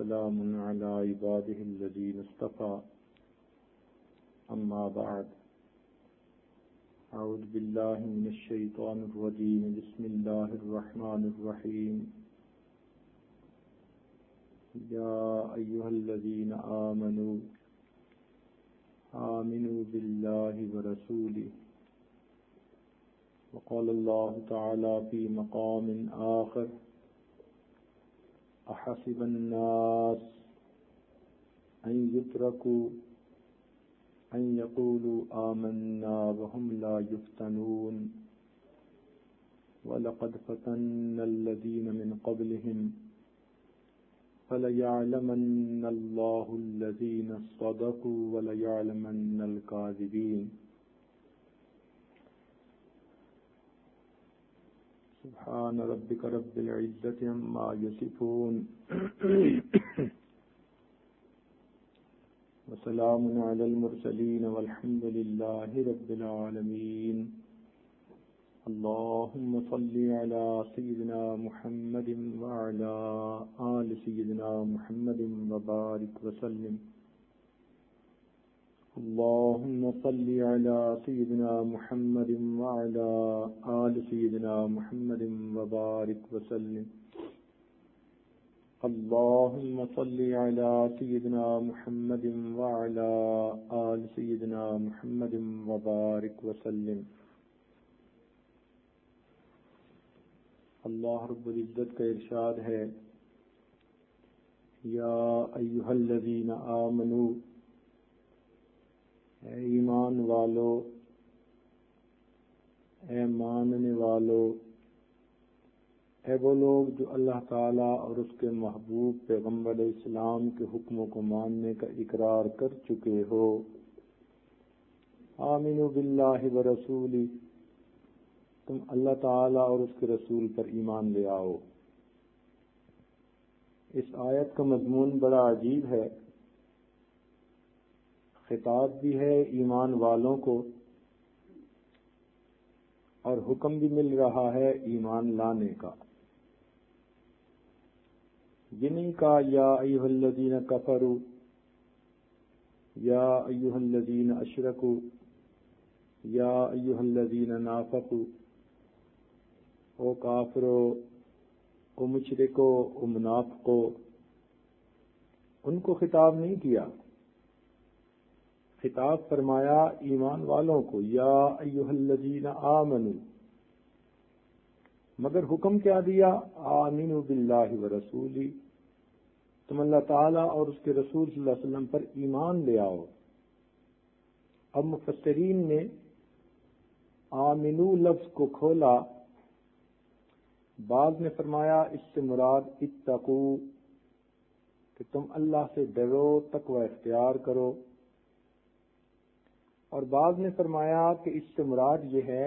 وسلام على عباده الذين اصطفى أما بعد أعوذ بالله من الشيطان الرجيم بسم الله الرحمن الرحيم يا أيها الذين آمنوا بالله ورسوله وقال الله تعالى في مقام آخر أحسب الناس أن يتركوا أن يقولوا آمنا وهم لا يفتنون ولقد فتنا الذين من قبلهم فليعلمن الله الذين صدقوا وليعلمن الكاذبين سبحان ربك رب العزة عما يصفون وسلام على المرسلين والحمد لله رب العالمين اللهم صل على سيدنا محمد وعلى آل سيدنا محمد وبارك وسلم اللهم صل على سيدنا محمد وعلى آل سيدنا محمد وبارك وسلم اللهم صل على سيدنا محمد وعلى آل سيدنا محمد وبارك وسلم اللہ رب العزت کا ارشاد ہے یا ایھا الذین آمنوا اے ایمان والو اے ماننے والو اے وہ لوگ جو اللہ تعالیٰ اور اس کے محبوب پیغمبر اسلام کے حکموں کو ماننے کا اقرار کر چکے ہو آمنوا باللہ ورسولہ تم اللہ تعالیٰ اور اس کے رسول پر ایمان لے آؤ۔ اس آیت کا مضمون بڑا عجیب ہے، خطاب بھی ہے ایمان والوں کو اور حکم بھی مل رہا ہے ایمان لانے کا۔ یہ نہیں کہا یا ایھا الذین کفروا یا ایھا الذین اشرکوا یا ایھا الذین نافقوا، او کافرو، او مشرکو، او منافقو، ان کو خطاب نہیں کیا، خطاب فرمایا ایمان والوں کو یا ایھا الذین آمنوا، مگر حکم کیا دیا؟ آمنوا باللہ ورسولہ، تم اللہ تعالیٰ اور اس کے رسول صلی اللہ علیہ وسلم پر ایمان لے آؤ۔ اب مفسرین نے آمنو لفظ کو کھولا، بعض نے فرمایا اس سے مراد اتقو، کہ تم اللہ سے ڈرو، تقوی اختیار کرو، اور بعض نے فرمایا کہ اس سے مراد یہ ہے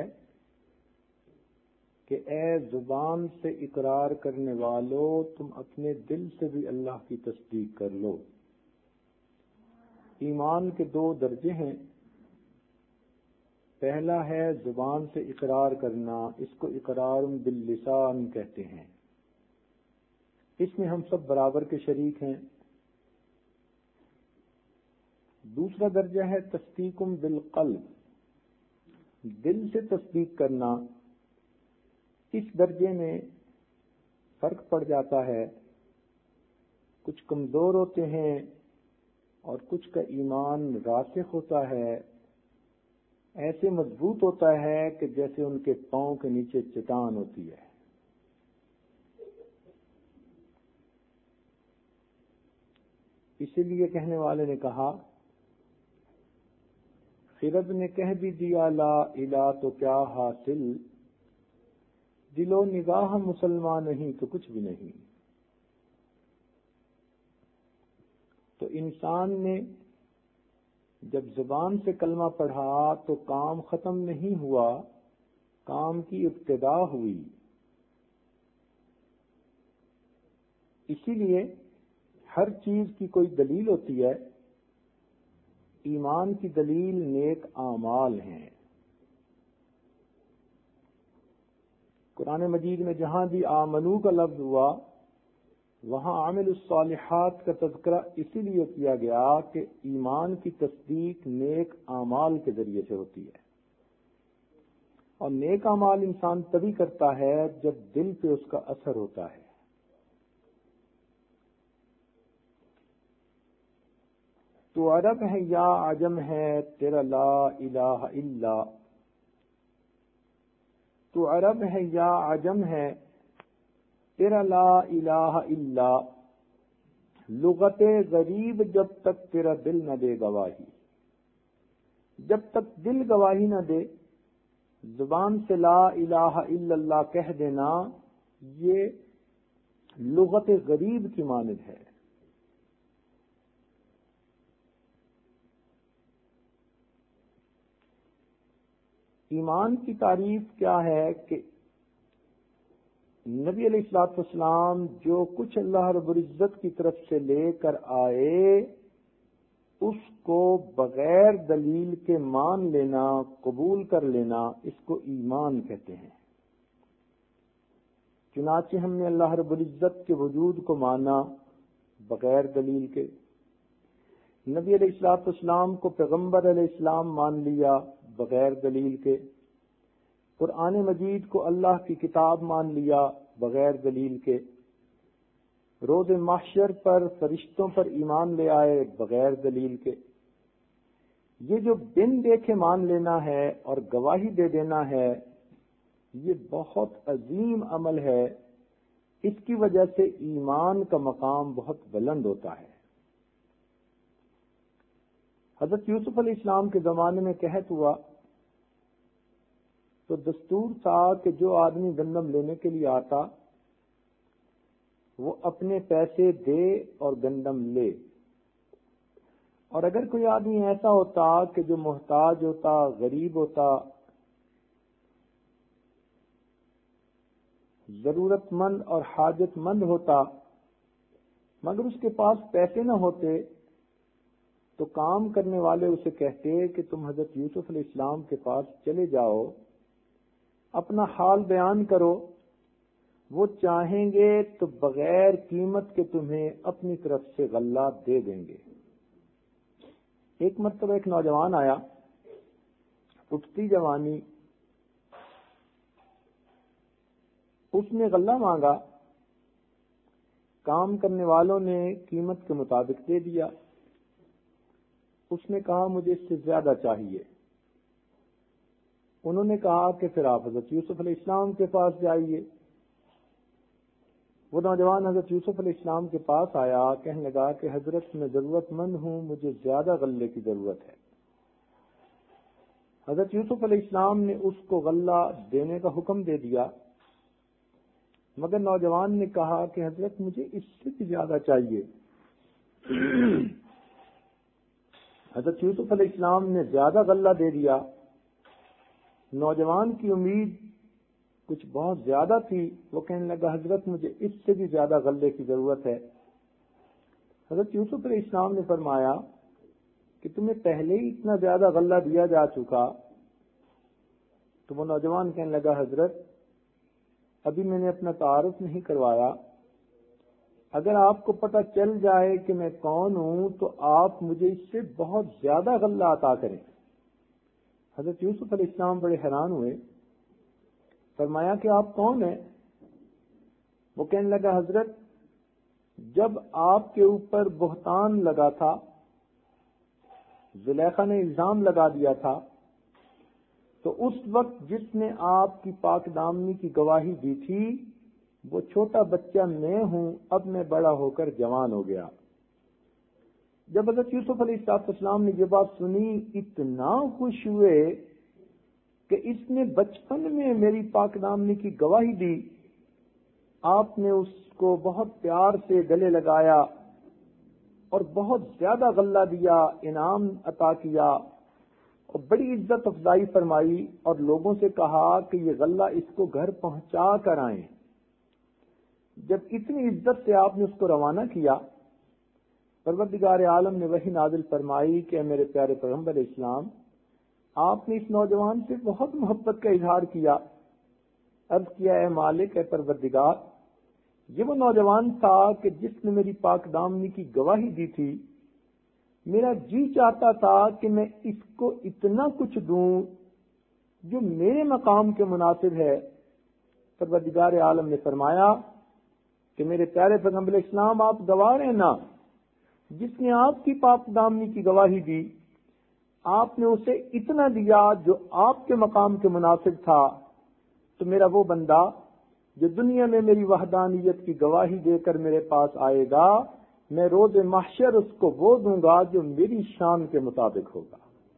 کہ اے زبان سے اقرار کرنے والو، تم اپنے دل سے بھی اللہ کی تصدیق کر لو۔ ایمان کے دو درجے ہیں، پہلا ہے زبان سے اقرار کرنا، اس کو اقرار باللسان کہتے ہیں، اس میں ہم سب برابر کے شریک ہیں۔ دوسرا درجہ ہے تصدیق بالقلب، دل سے تصدیق کرنا، اس درجے میں فرق پڑ جاتا ہے، کچھ کمزور ہوتے ہیں اور کچھ کا ایمان راسخ ہوتا ہے، ایسے مضبوط ہوتا ہے کہ جیسے ان کے پاؤں کے نیچے چٹان ہوتی ہے۔ اسی لیے کہنے والے نے کہا، خرد نے کہہ بھی دیا لا الہ تو کیا حاصل، دل و نگاہ مسلمان نہیں تو کچھ بھی نہیں۔ تو انسان نے جب زبان سے کلمہ پڑھا تو کام ختم نہیں ہوا، کام کی ابتدا ہوئی۔ اسی لیے ہر چیز کی کوئی دلیل ہوتی ہے، ایمان کی دلیل نیک اعمال ہیں۔ قرآن مجید میں جہاں بھی آمنو کا لفظ ہوا وہاں عامل الصالحات کا تذکرہ اسی لیے کیا گیا کہ ایمان کی تصدیق نیک اعمال کے ذریعے سے ہوتی ہے، اور نیک اعمال انسان تبھی کرتا ہے جب دل پہ اس کا اثر ہوتا ہے۔ تو عرب ہے یا عجم ہے تیرا لا الہ الا، تو عرب ہے یا عجم ہے تیرا لا الہ الا، لغت غریب جب تک تیرا دل نہ دے گواہی، جب تک دل گواہی نہ دے، زبان سے لا الہ الا اللہ کہہ دینا یہ لغت غریب کی مانند ہے۔ ایمان کی تعریف کیا ہے کہ نبی علیہ الصلوۃ والسلام جو کچھ اللہ رب العزت کی طرف سے لے کر آئے اس کو بغیر دلیل کے مان لینا، قبول کر لینا، اس کو ایمان کہتے ہیں۔ چنانچہ ہم نے اللہ رب العزت کے وجود کو مانا بغیر دلیل کے، نبی علیہ الصلوۃ والسلام کو پیغمبر علیہ السلام مان لیا بغیر دلیل کے، قرآن مجید کو اللہ کی کتاب مان لیا بغیر دلیل کے، روز محشر پر فرشتوں پر ایمان لے آئے بغیر دلیل کے۔ یہ جو بن دیکھے مان لینا ہے اور گواہی دے دینا ہے، یہ بہت عظیم عمل ہے، اس کی وجہ سے ایمان کا مقام بہت بلند ہوتا ہے۔ حضرت یوسف علیہ السلام کے زمانے میں قحط ہوا تو دستور تھا کہ جو آدمی گندم لینے کے لیے آتا وہ اپنے پیسے دے اور گندم لے، اور اگر کوئی آدمی ایسا ہوتا کہ جو محتاج ہوتا، غریب ہوتا، ضرورت مند اور حاجت مند ہوتا، مگر اس کے پاس پیسے نہ ہوتے، تو کام کرنے والے اسے کہتے کہ تم حضرت یوسف علیہ السلام کے پاس چلے جاؤ، اپنا حال بیان کرو، وہ چاہیں گے تو بغیر قیمت کے تمہیں اپنی طرف سے غلہ دے دیں گے۔ ایک مرتبہ ایک نوجوان آیا، اٹھتی جوانی، اس نے غلہ مانگا، کام کرنے والوں نے قیمت کے مطابق دے دیا، اس نے کہا مجھے اس سے زیادہ چاہیے۔ انہوں نے کہا کہ پھر آپ حضرت یوسف علیہ السلام کے پاس جائیے۔ وہ نوجوان حضرت یوسف علیہ السلام کے پاس آیا، کہنے لگا کہ حضرت میں ضرورت مند ہوں، مجھے زیادہ غلے کی ضرورت ہے۔ حضرت یوسف علیہ السلام نے اس کو غلہ دینے کا حکم دے دیا، مگر نوجوان نے کہا کہ حضرت مجھے اس سے بھی زیادہ چاہیے۔ حضرت یوسف علیہ السلام نے زیادہ غلہ دے دیا۔ نوجوان کی امید کچھ بہت زیادہ تھی، وہ کہنے لگا حضرت مجھے اس سے بھی زیادہ غلے کی ضرورت ہے۔ حضرت یوسف علیہ السلام نے فرمایا کہ تمہیں پہلے ہی اتنا زیادہ غلہ دیا جا چکا۔ تو وہ نوجوان کہنے لگا حضرت ابھی میں نے اپنا تعارف نہیں کروایا، اگر آپ کو پتہ چل جائے کہ میں کون ہوں تو آپ مجھے اس سے بہت زیادہ غلہ عطا کریں۔ حضرت یوسف علیہ السلام بڑے حیران ہوئے، فرمایا کہ آپ کون ہیں؟ وہ کہنے لگا حضرت جب آپ کے اوپر بہتان لگا تھا، زلیخا نے الزام لگا دیا تھا، تو اس وقت جس نے آپ کی پاک دامنی کی گواہی دی تھی وہ چھوٹا بچہ میں ہوں، اب میں بڑا ہو کر جوان ہو گیا۔ جب حضرت یوسف علیہ السلام نے یہ بات سنی، اتنا خوش ہوئے کہ اس نے بچپن میں میری پاک دامنی کی گواہی دی۔ آپ نے اس کو بہت پیار سے گلے لگایا اور بہت زیادہ غلہ دیا، انعام عطا کیا اور بڑی عزت افزائی فرمائی، اور لوگوں سے کہا کہ یہ غلہ اس کو گھر پہنچا کر آئیں۔ جب اتنی عزت سے آپ نے اس کو روانہ کیا، پروردگار عالم نے وحی نازل فرمائی کہ اے میرے پیارے پیغمبر علیہ السلام، آپ نے اس نوجوان سے بہت محبت کا اظہار کیا، عرض کیا اے مالک، اے پروردگار، یہ وہ نوجوان تھا کہ جس نے میری پاک دامنی کی گواہی دی تھی، میرا جی چاہتا تھا کہ میں اس کو اتنا کچھ دوں جو میرے مقام کے مناسب ہے۔ پروردگار عالم نے فرمایا کہ میرے پیارے پیغمبر اسلام، آپ گواہ ہیں نا، جس نے آپ کی پاک دامنی کی گواہی دی، آپ نے اسے اتنا دیا جو آپ کے مقام کے مناسب تھا، تو میرا وہ بندہ جو دنیا میں میری وحدانیت کی گواہی دے کر میرے پاس آئے گا، میں روز محشر اس کو وہ دوں گا جو میری شان کے مطابق ہوگا۔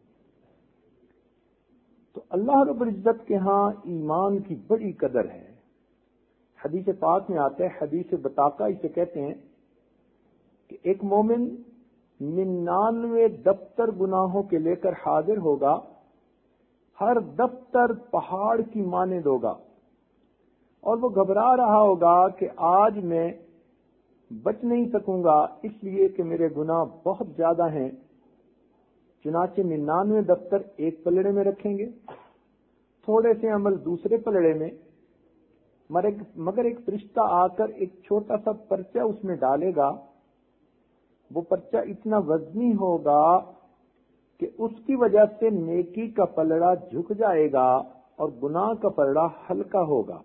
تو اللہ رب العزت کے ہاں ایمان کی بڑی قدر ہے۔ حدیث پاک میں آتا ہے، حدیث بطاقہ اسے کہتے ہیں، کہ ایک مومن 99 دفتر گناہوں کے لے کر حاضر ہوگا، ہر دفتر پہاڑ کی مانند ہوگا، اور وہ گھبرا رہا ہوگا کہ آج میں بچ نہیں سکوں گا، اس لیے کہ میرے گناہ بہت زیادہ ہیں۔ چنانچہ 99 دفتر ایک پلڑے میں رکھیں گے، تھوڑے سے عمل دوسرے پلڑے میں، مگر ایک فرشتہ آ کر ایک چھوٹا سا پرچہ اس میں ڈالے گا۔ وہ پرچہ اتنا وزنی ہوگا کہ اس کی وجہ سے نیکی کا پلڑا جھک جائے گا اور گناہ کا پلڑا ہلکا ہوگا۔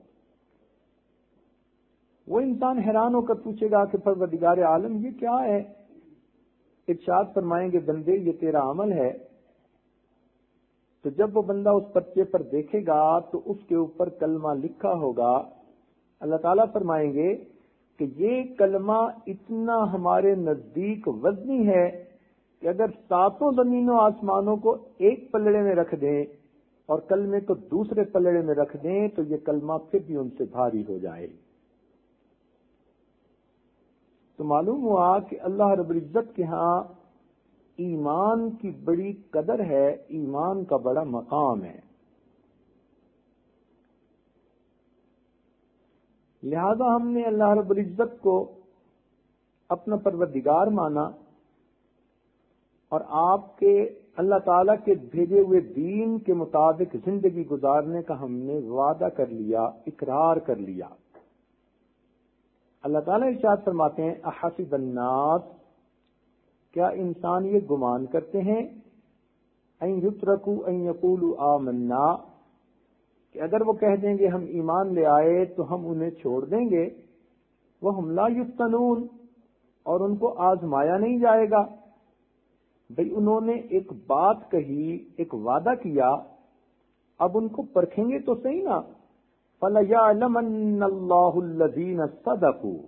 وہ انسان حیران ہو کر پوچھے گا کہ پروردگار عالم یہ کیا ہے؟ ارشاد فرمائیں گے، بندے یہ تیرا عمل ہے۔ تو جب وہ بندہ اس پرچے پر دیکھے گا تو اس کے اوپر کلمہ لکھا ہوگا۔ اللہ تعالیٰ فرمائیں گے کہ یہ کلمہ اتنا ہمارے نزدیک وزنی ہے کہ اگر 7 زمینوں آسمانوں کو ایک پلڑے میں رکھ دیں اور کلمے کو دوسرے پلڑے میں رکھ دیں تو یہ کلمہ پھر بھی ان سے بھاری ہو جائے۔ تو معلوم ہوا کہ اللہ رب العزت کے ہاں ایمان کی بڑی قدر ہے، ایمان کا بڑا مقام ہے۔ لہذا ہم نے اللہ رب العزت کو اپنا پروردگار مانا اور آپ کے اللہ تعالیٰ کے بھیجے ہوئے دین کے مطابق زندگی گزارنے کا ہم نے وعدہ کر لیا، اقرار کر لیا۔ اللہ تعالیٰ ارشاد فرماتے ہیں، احسب الناس، کیا انسان یہ گمان کرتے ہیں، ان یترکوا ان یقولوا آمنا، کہ اگر وہ کہہ دیں گے ہم ایمان لے آئے تو ہم انہیں چھوڑ دیں گے، وہم لا یفتنون، اور ان کو آزمایا نہیں جائے گا۔ بھئی انہوں نے ایک بات کہی، ایک وعدہ کیا، اب ان کو پرکھیں گے تو صحیح نا۔ فَلَيَعْلَمَنَّ اللَّهُ الَّذِينَ صَدَقُوا،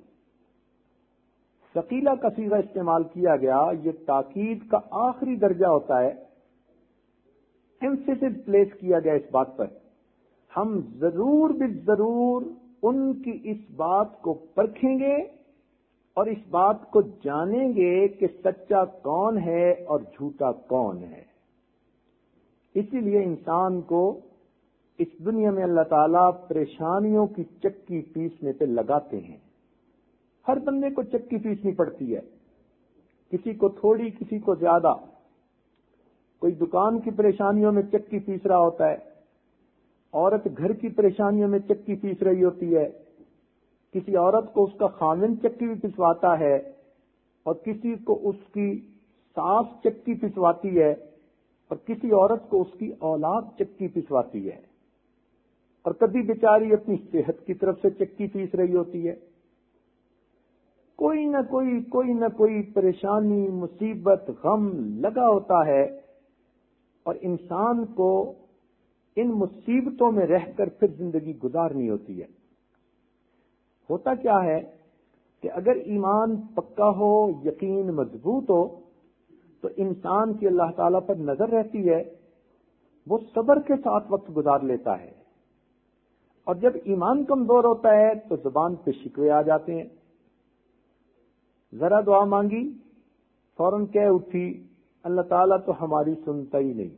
ثقیلہ کا صیغہ استعمال کیا گیا، یہ تاکید کا آخری درجہ ہوتا ہے، ایمفیسس پلیس کیا گیا اس بات پر۔ ہم ضرور بالضرور ان کی اس بات کو پرکھیں گے اور اس بات کو جانیں گے کہ سچا کون ہے اور جھوٹا کون ہے۔ اسی لیے انسان کو اس دنیا میں اللہ تعالیٰ پریشانیوں کی چکی پیسنے پہ لگاتے ہیں۔ ہر بندے کو چکی پیسنی پڑتی ہے، کسی کو تھوڑی، کسی کو زیادہ۔ کوئی دکان کی پریشانیوں میں چکی پیس رہا ہوتا ہے، عورت گھر کی پریشانیوں میں چکی پیس رہی ہوتی ہے، کسی عورت کو اس کا خامن چکی بھی پسواتا ہے اور کسی کو اس کی ساس چکی پسواتی ہے اور کسی عورت کو اس کی اولاد چکی پسواتی ہے، اور کبھی بیچاری اپنی صحت کی طرف سے چکی پیس رہی ہوتی ہے۔ کوئی نہ کوئی پریشانی، مصیبت، غم لگا ہوتا ہے، اور انسان کو ان مصیبتوں میں رہ کر پھر زندگی گزارنی ہوتی ہے۔ ہوتا کیا ہے کہ اگر ایمان پکا ہو، یقین مضبوط ہو، تو انسان کی اللہ تعالیٰ پر نظر رہتی ہے، وہ صبر کے ساتھ وقت گزار لیتا ہے، اور جب ایمان کمزور ہوتا ہے تو زبان پہ شکوے آ جاتے ہیں۔ ذرا دعا مانگی، فوراً کہہ اٹھی، اللہ تعالیٰ تو ہماری سنتا ہی نہیں۔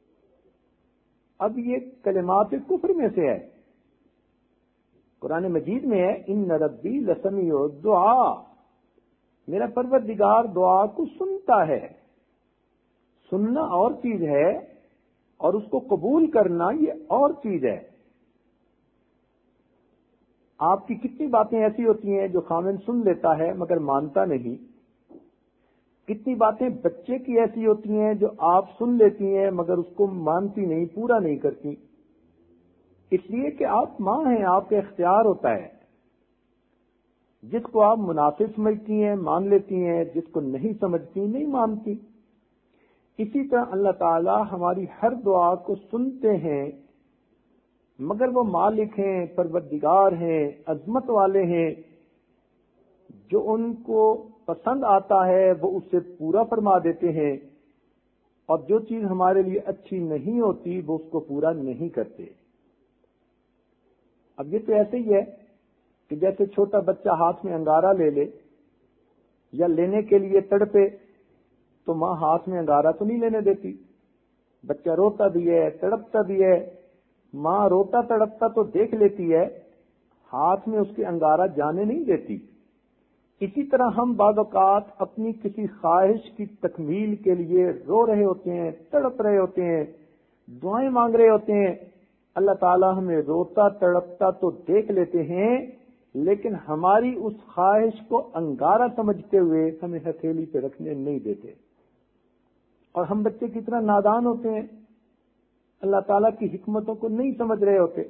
اب یہ کلمات کفر میں سے ہے۔ قرآن مجید میں ہے، ان ربی لسمیع الدعاء، میرا پروردگار دعا کو سنتا ہے۔ سننا اور چیز ہے اور اس کو قبول کرنا یہ اور چیز ہے۔ آپ کی کتنی باتیں ایسی ہوتی ہیں جو خاوند سن لیتا ہے مگر مانتا نہیں، کتنی باتیں بچے کی ایسی ہوتی ہیں جو آپ سن لیتی ہیں مگر اس کو مانتی نہیں، پورا نہیں کرتی، اس لیے کہ آپ ماں ہیں، آپ کا اختیار ہوتا ہے، جس کو آپ مناسب سمجھتی ہیں مان لیتی ہیں، جس کو نہیں سمجھتی نہیں مانتی۔ اسی طرح اللہ تعالی ہماری ہر دعا کو سنتے ہیں، مگر وہ مالک ہیں، پروردگار ہیں، عظمت والے ہیں، جو ان کو پسند آتا ہے وہ اسے پورا فرما دیتے ہیں، اور جو چیز ہمارے لیے اچھی نہیں ہوتی وہ اس کو پورا نہیں کرتے۔ اب یہ تو ایسے ہی ہے کہ جیسے چھوٹا بچہ ہاتھ میں انگارہ لے لے یا لینے کے لیے تڑپے تو ماں ہاتھ میں انگارہ تو نہیں لینے دیتی، بچہ روتا بھی ہے تڑپتا بھی ہے، ماں روتا تڑپتا تو دیکھ لیتی ہے، ہاتھ میں اس کے انگارہ جانے نہیں دیتی۔ اسی طرح ہم بعض اوقات اپنی کسی خواہش کی تکمیل کے لیے رو رہے ہوتے ہیں، تڑپ رہے ہوتے ہیں، دعائیں مانگ رہے ہوتے ہیں، اللہ تعالیٰ ہمیں روتا تڑپتا تو دیکھ لیتے ہیں، لیکن ہماری اس خواہش کو انگارہ سمجھتے ہوئے ہمیں ہتھیلی پہ رکھنے نہیں دیتے، اور ہم بچے کتنا نادان ہوتے ہیں، اللہ تعالیٰ کی حکمتوں کو نہیں سمجھ رہے ہوتے۔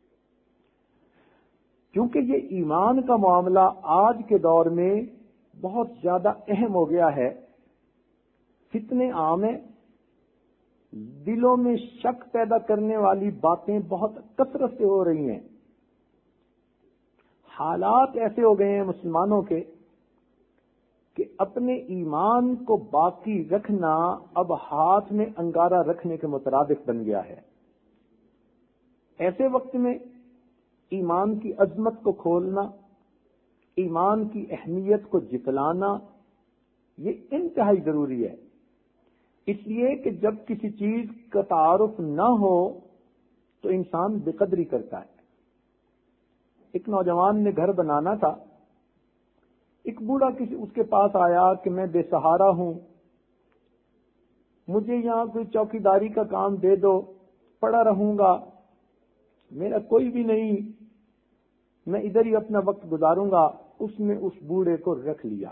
کیونکہ یہ ایمان کا معاملہ آج کے دور میں بہت زیادہ اہم ہو گیا ہے، فتنے عام ہیں، دلوں میں شک پیدا کرنے والی باتیں بہت کثرت سے ہو رہی ہیں، حالات ایسے ہو گئے ہیں مسلمانوں کے کہ اپنے ایمان کو باقی رکھنا اب ہاتھ میں انگارہ رکھنے کے مترادف بن گیا ہے۔ ایسے وقت میں ایمان کی عظمت کو کھولنا، ایمان کی اہمیت کو جتلانا، یہ انتہائی ضروری ہے، اس لیے کہ جب کسی چیز کا تعارف نہ ہو تو انسان بے قدری کرتا ہے۔ ایک نوجوان نے گھر بنانا تھا، ایک بوڑھا اس کے پاس آیا کہ میں بے سہارا ہوں، مجھے یہاں کوئی چوکیداری کا کام دے دو، پڑا رہوں گا، میرا کوئی بھی نہیں، میں ادھر ہی اپنا وقت گزاروں گا۔ اس نے اس بوڑھے کو رکھ لیا۔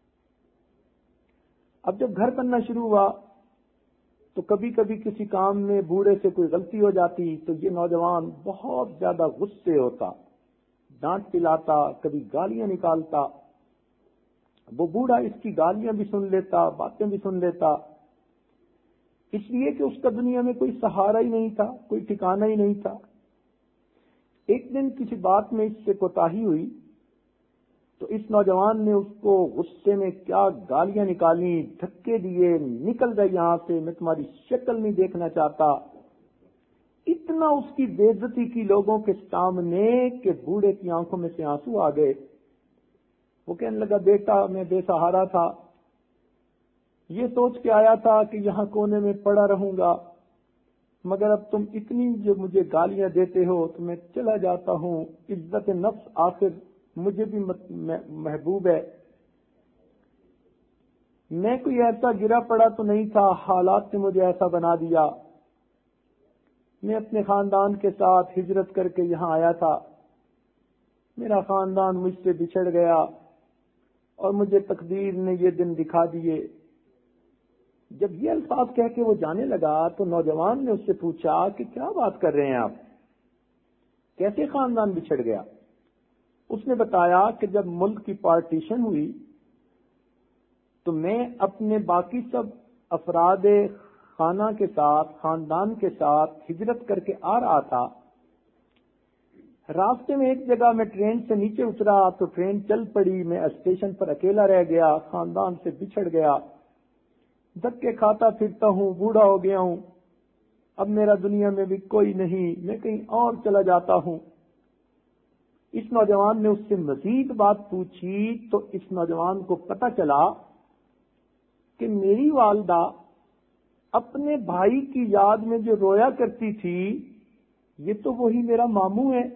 اب جب گھر بننا شروع ہوا تو کبھی کبھی کسی کام میں بوڑھے سے کوئی غلطی ہو جاتی تو یہ نوجوان بہت زیادہ غصے ہوتا، ڈانٹ پلاتا، کبھی گالیاں نکالتا۔ وہ بوڑھا اس کی گالیاں بھی سن لیتا، باتیں بھی سن لیتا، اس لیے کہ اس کا دنیا میں کوئی سہارا ہی نہیں تھا، کوئی ٹھکانہ ہی نہیں تھا۔ ایک دن کسی بات میں اس سے کوتاہی ہوئی تو اس نوجوان نے اس کو غصے میں کیا گالیاں نکالی، دھکے دیے، نکل گئے یہاں سے، میں تمہاری شکل نہیں دیکھنا چاہتا، اتنا اس کی بے عزتی کی لوگوں کے سامنے کہ بوڑھے کی آنکھوں میں سے آنسو آ گئے۔ وہ کہنے لگا، بیٹا میں بے سہارا تھا، یہ سوچ کے آیا تھا کہ یہاں کونے میں پڑا رہوں گا، مگر اب تم اتنی جو مجھے گالیاں دیتے ہو تو میں چلا جاتا ہوں، عزت نفس آخر مجھے بھی محبوب ہے، میں کوئی ایسا گرا پڑا تو نہیں تھا، حالات نے مجھے ایسا بنا دیا، میں اپنے خاندان کے ساتھ ہجرت کر کے یہاں آیا تھا، میرا خاندان مجھ سے بچھڑ گیا اور مجھے تقدیر نے یہ دن دکھا دیے۔ جب یہ الفاظ کہہ کے وہ جانے لگا تو نوجوان نے اس سے پوچھا کہ کیا بات کر رہے ہیں آپ، کیسے خاندان بچھڑ گیا؟ اس نے بتایا کہ جب ملک کی پارٹیشن ہوئی تو میں اپنے باقی سب افراد خانہ کے ساتھ، خاندان کے ساتھ ہجرت کر کے آ رہا تھا، راستے میں ایک جگہ میں ٹرین سے نیچے اترا تو ٹرین چل پڑی، میں اسٹیشن پر اکیلا رہ گیا، خاندان سے بچھڑ گیا، دھکے کھاتا پھرتا ہوں، بوڑھا ہو گیا ہوں، اب میرا دنیا میں بھی کوئی نہیں، میں کہیں اور چلا جاتا ہوں۔ اس نوجوان نے اس سے مزید بات پوچھی تو اس نوجوان کو پتہ چلا کہ میری والدہ اپنے بھائی کی یاد میں جو رویا کرتی تھی یہ تو وہی میرا ماموں ہے۔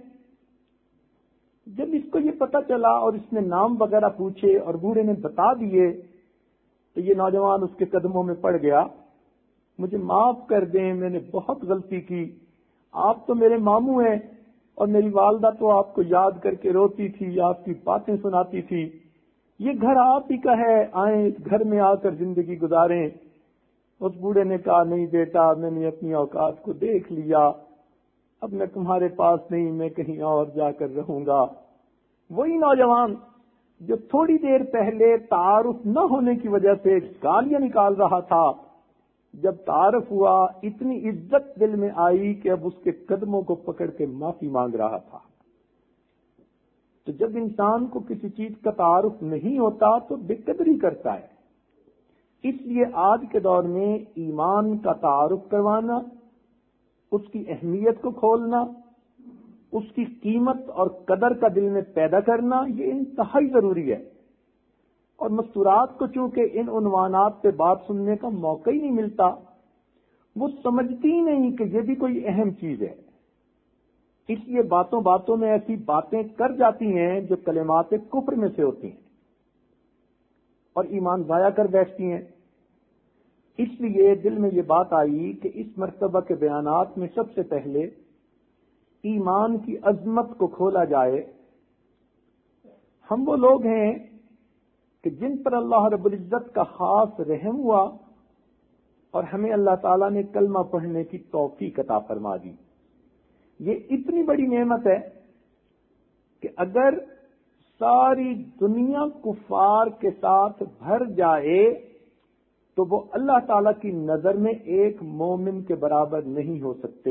جب اس کو یہ پتہ چلا اور اس نے نام وغیرہ پوچھے اور بوڑھے نے بتا دیے تو یہ نوجوان اس کے قدموں میں پڑ گیا، مجھے معاف کر دیں، میں نے بہت غلطی کی، آپ تو میرے ماموں ہیں اور میری والدہ تو آپ کو یاد کر کے روتی تھی، آپ کی باتیں سناتی تھی، یہ گھر آپ ہی کا ہے، آئیں اس گھر میں آ کر زندگی گزاریں۔ اس بوڑھے نے کہا نہیں بیٹا، میں نے اپنی اوقات کو دیکھ لیا، اب میں تمہارے پاس نہیں، میں کہیں اور جا کر رہوں گا۔ وہی نوجوان جو تھوڑی دیر پہلے تعارف نہ ہونے کی وجہ سے گالیاں نکال رہا تھا، جب تعارف ہوا اتنی عزت دل میں آئی کہ اب اس کے قدموں کو پکڑ کے معافی مانگ رہا تھا۔ تو جب انسان کو کسی چیز کا تعارف نہیں ہوتا تو بے قدری کرتا ہے۔ اس لیے آج کے دور میں ایمان کا تعارف کروانا، اس کی اہمیت کو کھولنا، اس کی قیمت اور قدر کا دل میں پیدا کرنا، یہ انتہائی ضروری ہے۔ اور مستورات کو چونکہ ان عنوانات پہ بات سننے کا موقع ہی نہیں ملتا، وہ سمجھتی ہی نہیں کہ یہ بھی کوئی اہم چیز ہے، اس لیے باتوں باتوں میں ایسی باتیں کر جاتی ہیں جو کلمات کفر میں سے ہوتی ہیں اور ایمان ضائع کر بیٹھتی ہیں۔ اس لیے دل میں یہ بات آئی کہ اس مرتبہ کے بیانات میں سب سے پہلے ایمان کی عظمت کو کھولا جائے۔ ہم وہ لوگ ہیں کہ جن پر اللہ رب العزت کا خاص رحم ہوا اور ہمیں اللہ تعالیٰ نے کلمہ پڑھنے کی توفیق عطا فرما دی۔ یہ اتنی بڑی نعمت ہے کہ اگر ساری دنیا کفار کے ساتھ بھر جائے تو وہ اللہ تعالیٰ کی نظر میں ایک مومن کے برابر نہیں ہو سکتے۔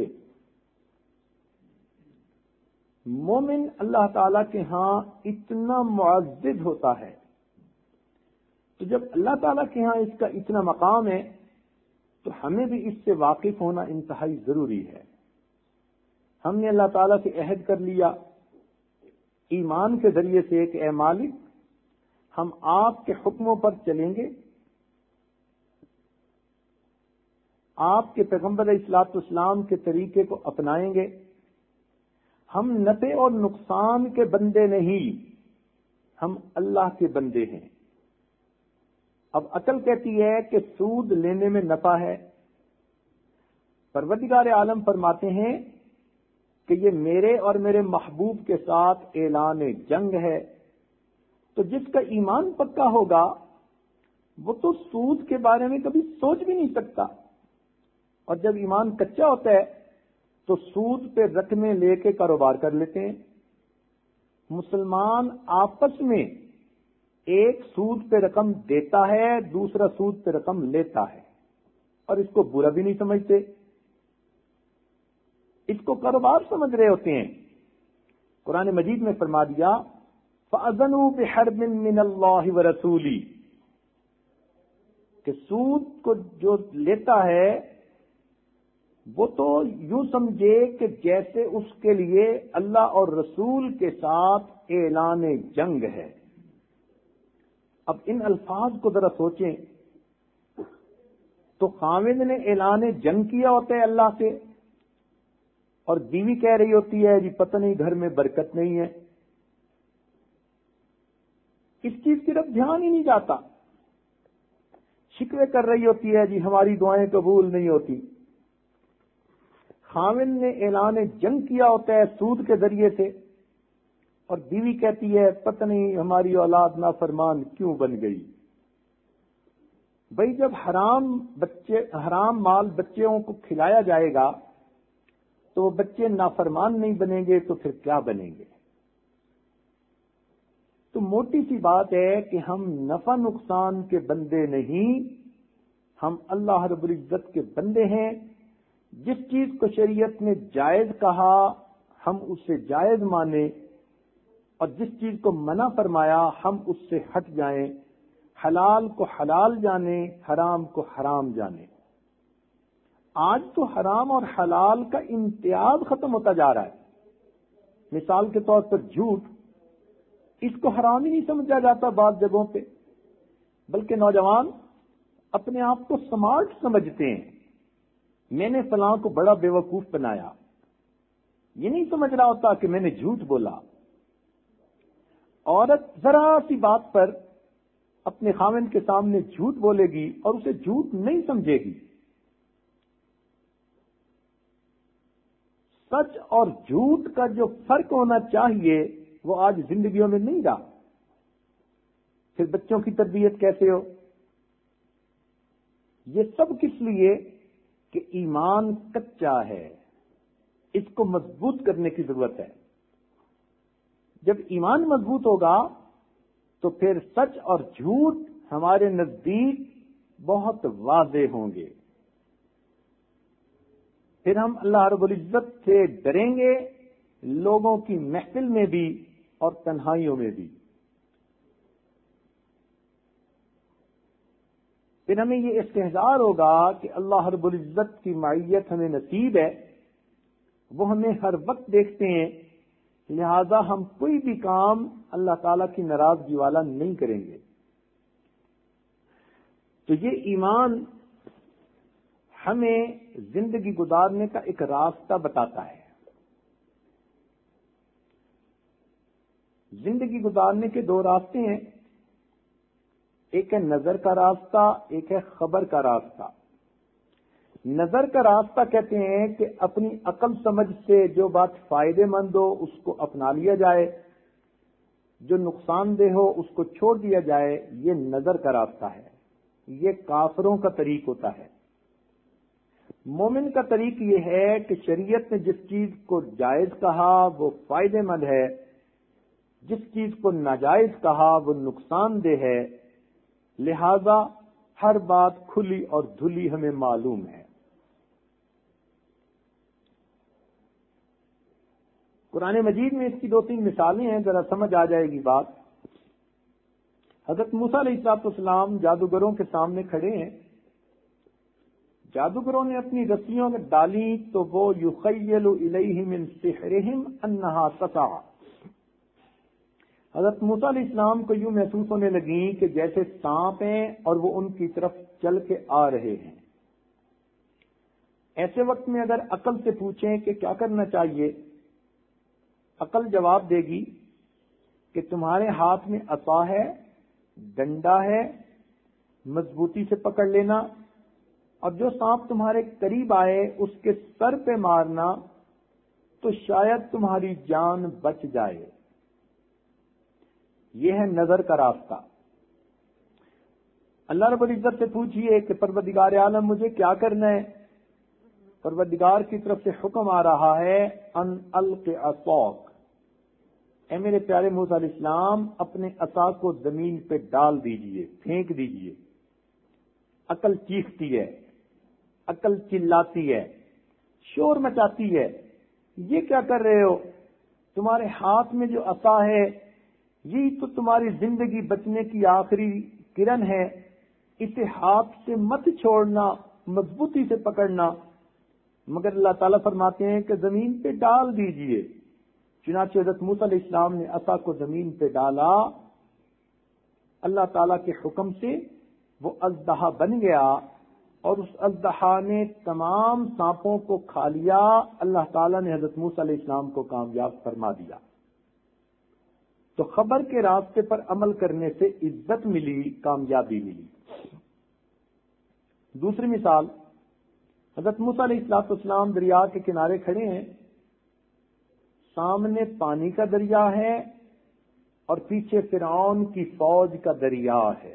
مومن اللہ تعالیٰ کے ہاں اتنا معزز ہوتا ہے، تو جب اللہ تعالیٰ کے ہاں اس کا اتنا مقام ہے تو ہمیں بھی اس سے واقف ہونا انتہائی ضروری ہے۔ ہم نے اللہ تعالیٰ سے عہد کر لیا ایمان کے ذریعے سے کہ اے مالک، ہم آپ کے حکموں پر چلیں گے، آپ کے پیغمبر علیہ الصلوۃ والسلام کے طریقے کو اپنائیں گے، ہم نفع اور نقصان کے بندے نہیں، ہم اللہ کے بندے ہیں۔ اب عقل کہتی ہے کہ سود لینے میں نفع ہے، پروردگار عالم فرماتے ہیں کہ یہ میرے اور میرے محبوب کے ساتھ اعلان جنگ ہے۔ تو جس کا ایمان پکا ہوگا وہ تو سود کے بارے میں کبھی سوچ بھی نہیں سکتا، اور جب ایمان کچا ہوتا ہے تو سود پہ رقمیں لے کے کاروبار کر لیتے ہیں۔ مسلمان آپس میں ایک سود پہ رقم دیتا ہے، دوسرا سود پہ رقم لیتا ہے، اور اس کو برا بھی نہیں سمجھتے، اس کو کاروبار سمجھ رہے ہوتے ہیں۔ قرآن مجید میں فرما دیا فَأَذَنُوا بِحَرْبٍ مِّنَ اللَّهِ وَرَسُولِهِ، کہ سود کو جو لیتا ہے وہ تو یوں سمجھے کہ جیسے اس کے لیے اللہ اور رسول کے ساتھ اعلان جنگ ہے۔ اب ان الفاظ کو ذرا سوچیں تو خاوند نے اعلان جنگ کیا ہوتا ہے اللہ سے، اور بیوی کہہ رہی ہوتی ہے جی پتہ نہیں گھر میں برکت نہیں ہے، اس چیز کی طرف دھیان ہی نہیں جاتا، شکوے کر رہی ہوتی ہے جی ہماری دعائیں قبول نہیں ہوتی۔ خاوند نے اعلان جنگ کیا ہوتا ہے سود کے ذریعے سے، اور بیوی کہتی ہے پتہ نہیں ہماری اولاد نافرمان کیوں بن گئی۔ بھئی جب حرام مال بچوں کو کھلایا جائے گا تو وہ بچے نافرمان نہیں بنیں گے تو پھر کیا بنیں گے؟ تو موٹی سی بات ہے کہ ہم نفع نقصان کے بندے نہیں، ہم اللہ رب العزت کے بندے ہیں۔ جس چیز کو شریعت نے جائز کہا ہم اسے جائز مانیں، اور جس چیز کو منع فرمایا ہم اس سے ہٹ جائیں، حلال کو حلال جانیں، حرام کو حرام جانیں۔ آج تو حرام اور حلال کا امتیاز ختم ہوتا جا رہا ہے۔ مثال کے طور پر جھوٹ، اس کو حرام ہی نہیں سمجھا جاتا بعض جگہوں پہ، بلکہ نوجوان اپنے آپ کو سمارٹ سمجھتے ہیں، میں نے فلاں کو بڑا بیوقوف بنایا، یہ نہیں سمجھ رہا ہوتا کہ میں نے جھوٹ بولا۔ عورت ذرا سی بات پر اپنے خاوند کے سامنے جھوٹ بولے گی اور اسے جھوٹ نہیں سمجھے گی۔ سچ اور جھوٹ کا جو فرق ہونا چاہیے وہ آج زندگیوں میں نہیں رہا. پھر بچوں کی تربیت کیسے ہو؟ یہ سب کس لیے کہ ایمان کچا ہے، اس کو مضبوط کرنے کی ضرورت ہے. جب ایمان مضبوط ہوگا تو پھر سچ اور جھوٹ ہمارے نزدیک بہت واضح ہوں گے. پھر ہم اللہ رب العزت سے ڈریں گے، لوگوں کی محفل میں بھی اور تنہائیوں میں بھی. پھر ہمیں یہ استحضار ہوگا کہ اللہ رب العزت کی معیت ہمیں نصیب ہے، وہ ہمیں ہر وقت دیکھتے ہیں، لہذا ہم کوئی بھی کام اللہ تعالی کی ناراضگی والا نہیں کریں گے. تو یہ ایمان ہمیں زندگی گزارنے کا ایک راستہ بتاتا ہے. زندگی گزارنے کے دو راستے ہیں، ایک ہے نظر کا راستہ، ایک ہے خبر کا راستہ. نظر کا راستہ کہتے ہیں کہ اپنی عقل سمجھ سے جو بات فائدے مند ہو اس کو اپنا لیا جائے، جو نقصان دہ ہو اس کو چھوڑ دیا جائے. یہ نظر کا راستہ ہے، یہ کافروں کا طریق ہوتا ہے. مومن کا طریق یہ ہے کہ شریعت نے جس چیز کو جائز کہا وہ فائدے مند ہے، جس چیز کو ناجائز کہا وہ نقصان دہ ہے، لہذا ہر بات کھلی اور دھلی ہمیں معلوم ہے. قرآن مجید میں اس کی دو تین مثالیں ہیں، ذرا سمجھ آ جائے گی بات. حضرت موسیٰ علیہ السلام جادوگروں کے سامنے کھڑے ہیں. جادوگروں نے اپنی رسیوں میں ڈالی تو وہ یخیل الیہ من سحرہم انہا تسعی. حضرت موسیٰ علیہ السلام کو یوں محسوس ہونے لگی کہ جیسے سانپ ہیں اور وہ ان کی طرف چل کے آ رہے ہیں. ایسے وقت میں اگر عقل سے پوچھیں کہ کیا کرنا چاہیے، عقل جواب دے گی کہ تمہارے ہاتھ میں عصا ہے، ڈنڈا ہے، مضبوطی سے پکڑ لینا، اور جو سانپ تمہارے قریب آئے اس کے سر پہ مارنا تو شاید تمہاری جان بچ جائے. یہ ہے نظر کا راستہ. اللہ رب العزت سے پوچھئے کہ پروردگار عالم مجھے کیا کرنا ہے؟ پروردگار کی طرف سے حکم آ رہا ہے ان الق عصاک، اے میرے پیارے موسیٰ علیہ السلام اپنے عصا کو زمین پہ ڈال دیجئے، پھینک دیجئے. عقل چیختی ہے، عقل چلاتی ہے، شور مچاتی ہے، یہ کیا کر رہے ہو؟ تمہارے ہاتھ میں جو عصا ہے یہی تو تمہاری زندگی بچنے کی آخری کرن ہے، اسے ہاتھ سے مت چھوڑنا، مضبوطی سے پکڑنا. مگر اللہ تعالیٰ فرماتے ہیں کہ زمین پہ ڈال دیجئے. چنانچہ حضرت موسیٰ علیہ السلام نے عصا کو زمین پہ ڈالا، اللہ تعالیٰ کے حکم سے وہ اژدہا بن گیا اور اس اژدہا نے تمام سانپوں کو کھا لیا. اللہ تعالیٰ نے حضرت موسیٰ علیہ السلام کو کامیاب فرما دیا. تو خبر کے راستے پر عمل کرنے سے عزت ملی، کامیابی ملی. دوسری مثال، حضرت موسیٰ علیہ السلام دریا کے کنارے کھڑے ہیں، سامنے پانی کا دریا ہے اور پیچھے فرعون کی فوج کا دریا ہے.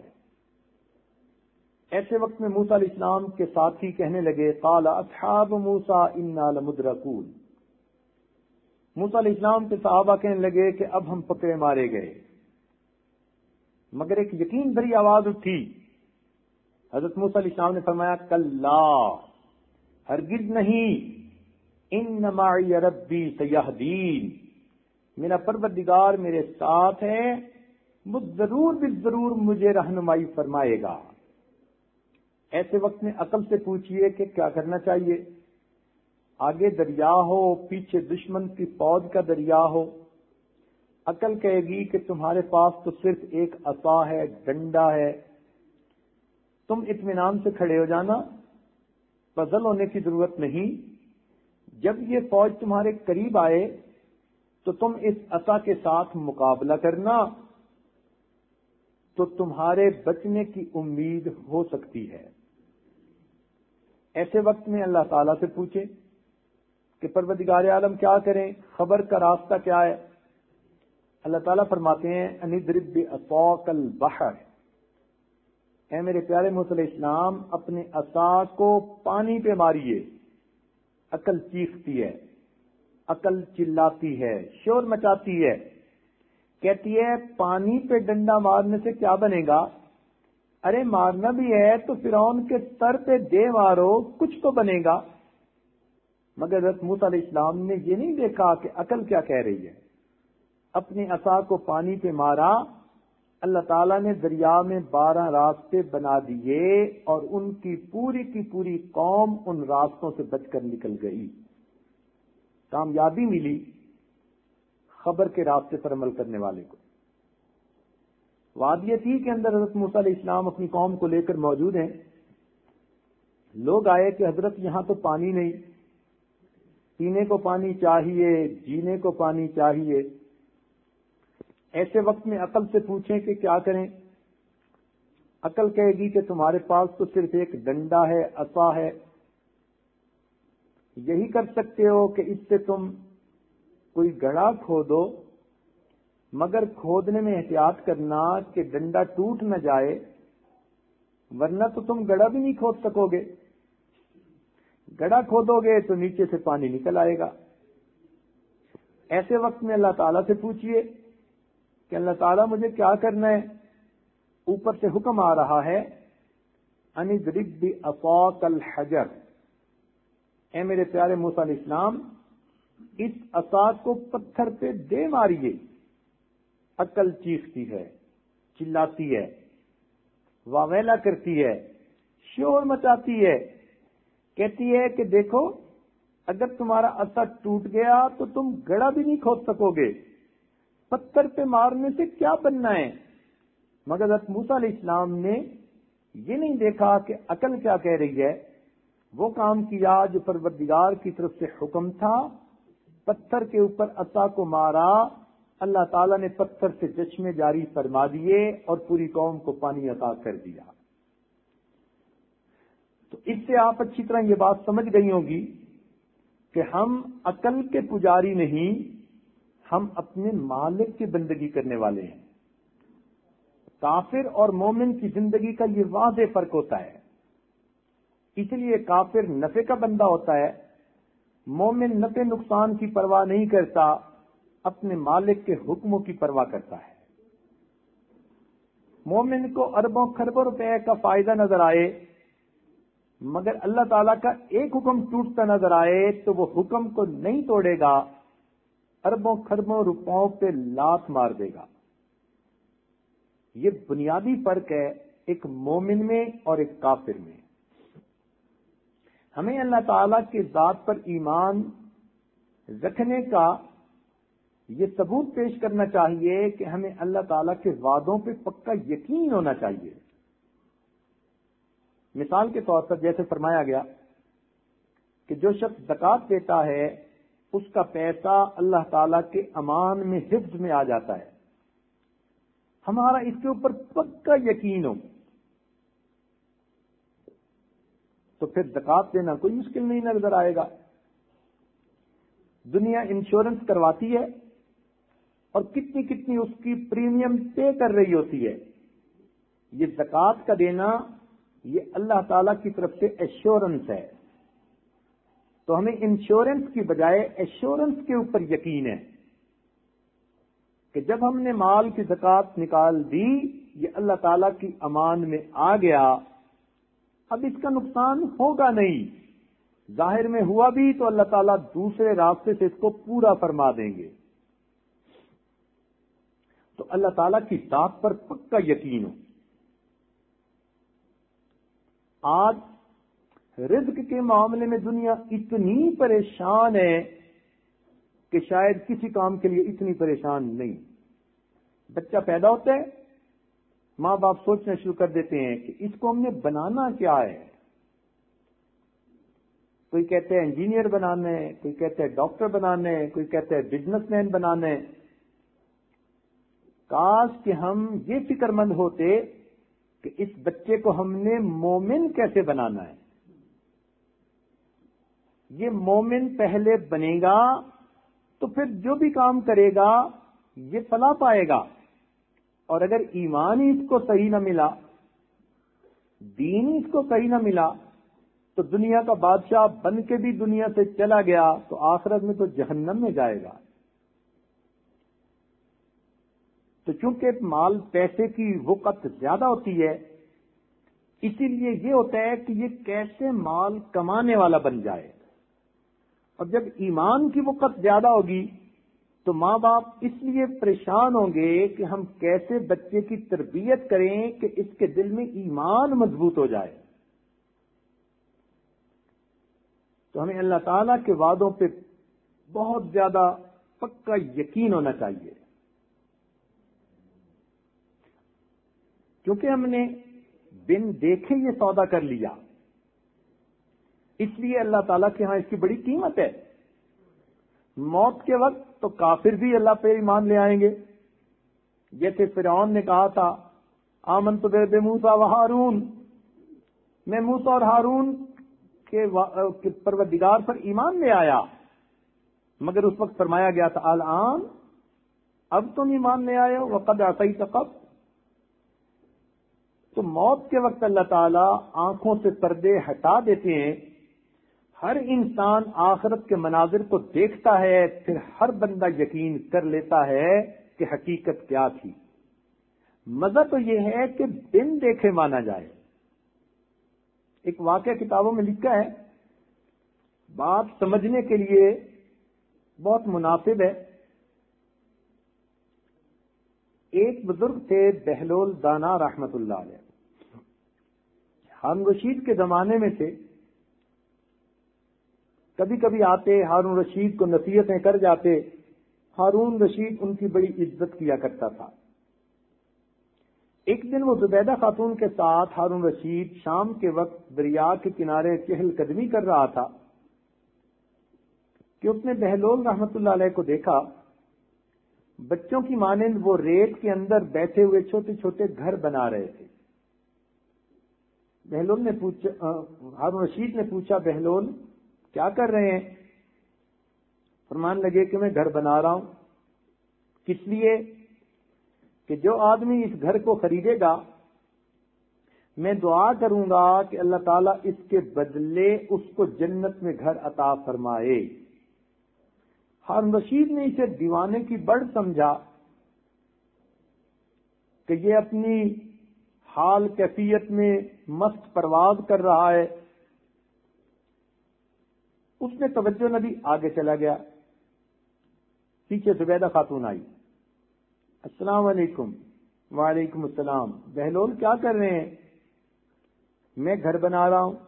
ایسے وقت میں موسیٰ علیہ السلام کے ساتھی کہنے لگے قال اصحاب موسیٰ انا لمدرکون. موسیٰ علیہ السلام کے صحابہ کہنے لگے کہ اب ہم پکڑے مارے گئے. مگر ایک یقین بھری آواز اٹھی. حضرت موسیٰ علیہ السلام نے فرمایا کلا، ہرگز نہیں، ان معی ربی سیہدین، میرا پروردگار میرے ساتھ ہے، وہ ضرور بالضرور مجھے رہنمائی فرمائے گا. ایسے وقت میں عقل سے پوچھئے کہ کیا کرنا چاہیے. آگے دریا ہو، پیچھے دشمن کی فوج کا دریا ہو، عقل کہے گی کہ تمہارے پاس تو صرف ایک عصا ہے، ڈنڈا ہے، تم اطمینان سے کھڑے ہو جانا، پزل ہونے کی ضرورت نہیں. جب یہ فوج تمہارے قریب آئے تو تم اس عصا کے ساتھ مقابلہ کرنا تو تمہارے بچنے کی امید ہو سکتی ہے. ایسے وقت میں اللہ تعالیٰ سے پوچھے کہ پروردگار عالم کیا کریں، خبر کا راستہ کیا ہے؟ اللہ تعالیٰ فرماتے ہیں اندرب بعصاک البحر، اے میرے پیارے موسی علیہ السلام اپنے عصا کو پانی پہ ماریے۔ عقل چیختی ہے، عقل چلاتی ہے، شور مچاتی ہے، کہتی ہے پانی پہ ڈنڈا مارنے سے کیا بنے گا؟ ارے مارنا بھی ہے تو فرعون کے سر پہ دے مارو، کچھ تو بنے گا۔ مگر حضرت موسیٰ علیہ السلام نے یہ نہیں دیکھا کہ عقل کیا کہہ رہی ہے، اپنی عصا کو پانی پہ مارا، اللہ تعالیٰ نے دریا میں 12 راستے بنا دیے اور ان کی پوری قوم ان راستوں سے بچ کر نکل گئی۔ کامیابی ملی خبر کے راستے پر عمل کرنے والے کو۔ وادی تھی کے اندر حضرت موسیٰ علیہ السلام اپنی قوم کو لے کر موجود ہیں۔ لوگ آئے کہ حضرت یہاں تو پانی نہیں، پینے کو پانی چاہیے، جینے کو پانی چاہیے۔ ایسے وقت میں عقل سے پوچھیں کہ کیا کریں؟ عقل کہے گی کہ تمہارے پاس تو صرف ایک ڈنڈا ہے، عصا ہے، یہی کر سکتے ہو کہ اس سے تم کوئی گڑھا کھودو، مگر کھودنے میں احتیاط کرنا کہ ڈنڈا ٹوٹ نہ جائے، ورنہ تو تم گڑھا بھی نہیں کھود سکو گے۔ گڑھا کھودو گے تو نیچے سے پانی نکل آئے گا۔ ایسے وقت میں اللہ تعالیٰ سے پوچھئے کہ اللہ تعالیٰ مجھے کیا کرنا ہے؟ اوپر سے حکم آ رہا ہے ان اضرب بعصاک الحجر، اے میرے پیارے موسیٰ علیہ السلام اس عصا کو پتھر پہ دے ماریے۔ عقل چیختی ہے، چلاتی ہے، واویلا کرتی ہے، شور مچاتی ہے، کہتی ہے کہ دیکھو اگر تمہارا عصا ٹوٹ گیا تو تم گڑھا بھی نہیں کھود سکو گے، پتھر پہ مارنے سے کیا بننا ہے؟ مگر حضرت موسیٰ علیہ السلام نے یہ نہیں دیکھا کہ عقل کیا کہہ رہی ہے، وہ کام کیا جو پروردگار کی طرف سے حکم تھا، پتھر کے اوپر عصا کو مارا، اللہ تعالیٰ نے پتھر سے چشمے جاری فرما دیے اور پوری قوم کو پانی عطا کر دیا۔ تو اس سے آپ اچھی طرح یہ بات سمجھ گئی ہوگی کہ ہم عقل کے پجاری نہیں، ہم اپنے مالک کی بندگی کرنے والے ہیں۔ کافر اور مومن کی زندگی کا یہ واضح فرق ہوتا ہے، اس لیے کافر نفع کا بندہ ہوتا ہے، مومن نفع نقصان کی پرواہ نہیں کرتا، اپنے مالک کے حکموں کی پرواہ کرتا ہے۔ مومن کو اربوں خربوں روپے کا فائدہ نظر آئے، مگر اللہ تعالیٰ کا ایک حکم ٹوٹتا نظر آئے تو وہ حکم کو نہیں توڑے گا، اربوں خربوں روپوں پہ لات مار دے گا۔ یہ بنیادی فرق ہے ایک مومن میں اور ایک کافر میں۔ ہمیں اللہ تعالیٰ کی ذات پر ایمان رکھنے کا یہ ثبوت پیش کرنا چاہیے کہ ہمیں اللہ تعالیٰ کے وعدوں پہ پکا یقین ہونا چاہیے۔ مثال کے طور پر جیسے فرمایا گیا کہ جو شخص زکوٰۃ دیتا ہے اس کا پیسہ اللہ تعالیٰ کے امان میں، حفظ میں آ جاتا ہے، ہمارا اس کے اوپر پکا یقین ہو تو پھر زکوٰۃ دینا کوئی مشکل نہیں نظر آئے گا۔ دنیا انشورنس کرواتی ہے اور کتنی کتنی اس کی پریمیم پے کر رہی ہوتی ہے، یہ زکوٰۃ کا دینا یہ اللہ تعالیٰ کی طرف سے ایشورنس ہے، تو ہمیں انشورنس کی بجائے ایشورنس کے اوپر یقین ہے کہ جب ہم نے مال کی زکوٰۃ نکال دی، یہ اللہ تعالیٰ کی امان میں آ گیا، اب اس کا نقصان ہوگا نہیں، ظاہر میں ہوا بھی تو اللہ تعالیٰ دوسرے راستے سے اس کو پورا فرما دیں گے۔ تو اللہ تعالیٰ کی ذات پر پکا یقین ہو۔ آج رزق کے معاملے میں دنیا اتنی پریشان ہے کہ شاید کسی کام کے لیے اتنی پریشان نہیں۔ بچہ پیدا ہوتا ہے، ماں باپ سوچنا شروع کر دیتے ہیں کہ اس کو ہم نے بنانا کیا ہے۔ کوئی کہتے ہیں انجینئر بنانا ہے، کوئی کہتے ہیں ڈاکٹر بنانا ہے، کوئی کہتے ہیں بزنس مین بنانا ہے۔ کاش کہ ہم یہ فکر مند ہوتے کہ اس بچے کو ہم نے مومن کیسے بنانا ہے۔ یہ مومن پہلے بنے گا تو پھر جو بھی کام کرے گا یہ فلاح پائے گا. اور اگر ایمان ہی اس کو صحیح نہ ملا، دین ہی اس کو صحیح نہ ملا، تو دنیا کا بادشاہ بن کے بھی دنیا سے چلا گیا تو آخرت میں تو جہنم میں جائے گا. تو چونکہ مال پیسے کی وقت زیادہ ہوتی ہے، اسی لیے یہ ہوتا ہے کہ یہ کیسے مال کمانے والا بن جائے. اور جب ایمان کی وقت زیادہ ہوگی تو ماں باپ اس لیے پریشان ہوں گے کہ ہم کیسے بچے کی تربیت کریں کہ اس کے دل میں ایمان مضبوط ہو جائے. تو ہمیں اللہ تعالیٰ کے وعدوں پہ بہت زیادہ پکا یقین ہونا چاہیے، کیونکہ ہم نے بن دیکھے یہ سودا کر لیا، اس لیے اللہ تعالیٰ کے ہاں اس کی بڑی قیمت ہے. موت کے وقت تو کافر بھی اللہ پہ ایمان لے آئیں گے، جیسے فرعون نے کہا تھا آمنت بموسیٰ و ہارون، میں موسیٰ اور ہارون کے پروردگار پر ایمان لے آیا. مگر اس وقت فرمایا گیا تھا الآن، اب تم ایمان لے آئے ہو وقد عصیت قبل. تو موت کے وقت اللہ تعالیٰ آنکھوں سے پردے ہٹا دیتے ہیں، ہر انسان آخرت کے مناظر کو دیکھتا ہے، پھر ہر بندہ یقین کر لیتا ہے کہ حقیقت کیا تھی. مزہ تو یہ ہے کہ بن دیکھے مانا جائے. ایک واقعہ کتابوں میں لکھا ہے، بات سمجھنے کے لیے بہت مناسب ہے. ایک بزرگ تھے بہلول دانا رحمت اللہ علیہ، ہارون رشید کے زمانے میں تھے. کبھی کبھی آتے ہارون رشید کو نصیحتیں کر جاتے. ہارون رشید ان کی بڑی عزت کیا کرتا تھا. ایک دن وہ زبیدہ خاتون کے ساتھ ہارون رشید شام کے وقت دریا کے کنارے چہل قدمی کر رہا تھا کہ اس نے بہلول رحمت اللہ علیہ کو دیکھا. بچوں کی مانند وہ ریت کے اندر بیٹھے ہوئے چھوٹے چھوٹے گھر بنا رہے تھے. بہلول نے پوچھا، ہارون رشید نے پوچھا بہلول کیا کر رہے ہیں؟ فرمان لگے کہ میں گھر بنا رہا ہوں. کس لیے؟ کہ جو آدمی اس گھر کو خریدے گا میں دعا کروں گا کہ اللہ تعالیٰ اس کے بدلے اس کو جنت میں گھر عطا فرمائے. ہارون رشید نے اسے دیوانے کی بڑھ سمجھا کہ یہ اپنی حال کیفیت میں مست پرواز کر رہا ہے. اس نے توجہ نہ دی، آگے چلا گیا. پیچھے زبیدہ خاتون آئی، السلام علیکم. وعلیکم السلام. بہلول کیا کر رہے ہیں؟ میں گھر بنا رہا ہوں.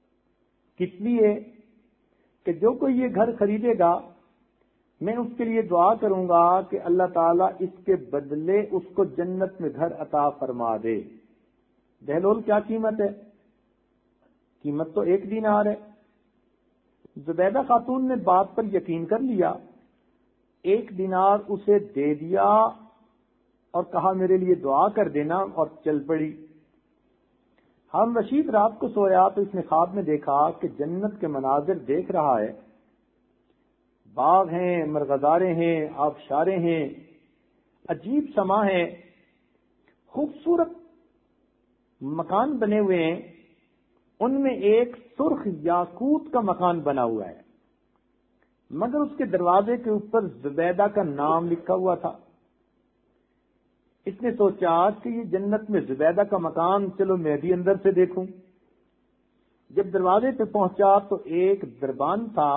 کس لیے؟ کہ جو کوئی یہ گھر خریدے گا میں اس کے لیے دعا کروں گا کہ اللہ تعالیٰ اس کے بدلے اس کو جنت میں گھر عطا فرما دے. بہلول کیا قیمت ہے؟ قیمت تو 1 دینار ہے. زبیدہ خاتون نے بات پر یقین کر لیا، 1 دینار اسے دے دیا اور کہا میرے لیے دعا کر دینا، اور چل پڑی. ہارون رشید رات کو سویا تو اس نے خواب میں دیکھا کہ جنت کے مناظر دیکھ رہا ہے. باغ ہیں، مرغزاریں ہیں، آبشاریں ہیں، عجیب سما ہے، خوبصورت مکان بنے ہوئے ہیں. ان میں ایک سرخ یاقوت کا مکان بنا ہوا ہے، مگر اس کے دروازے کے اوپر زبیدہ کا نام لکھا ہوا تھا. اس نے سوچا کہ یہ جنت میں زبیدہ کا مکان، چلو میں بھی اندر سے دیکھوں. جب دروازے پہ پہنچا تو ایک دربان تھا،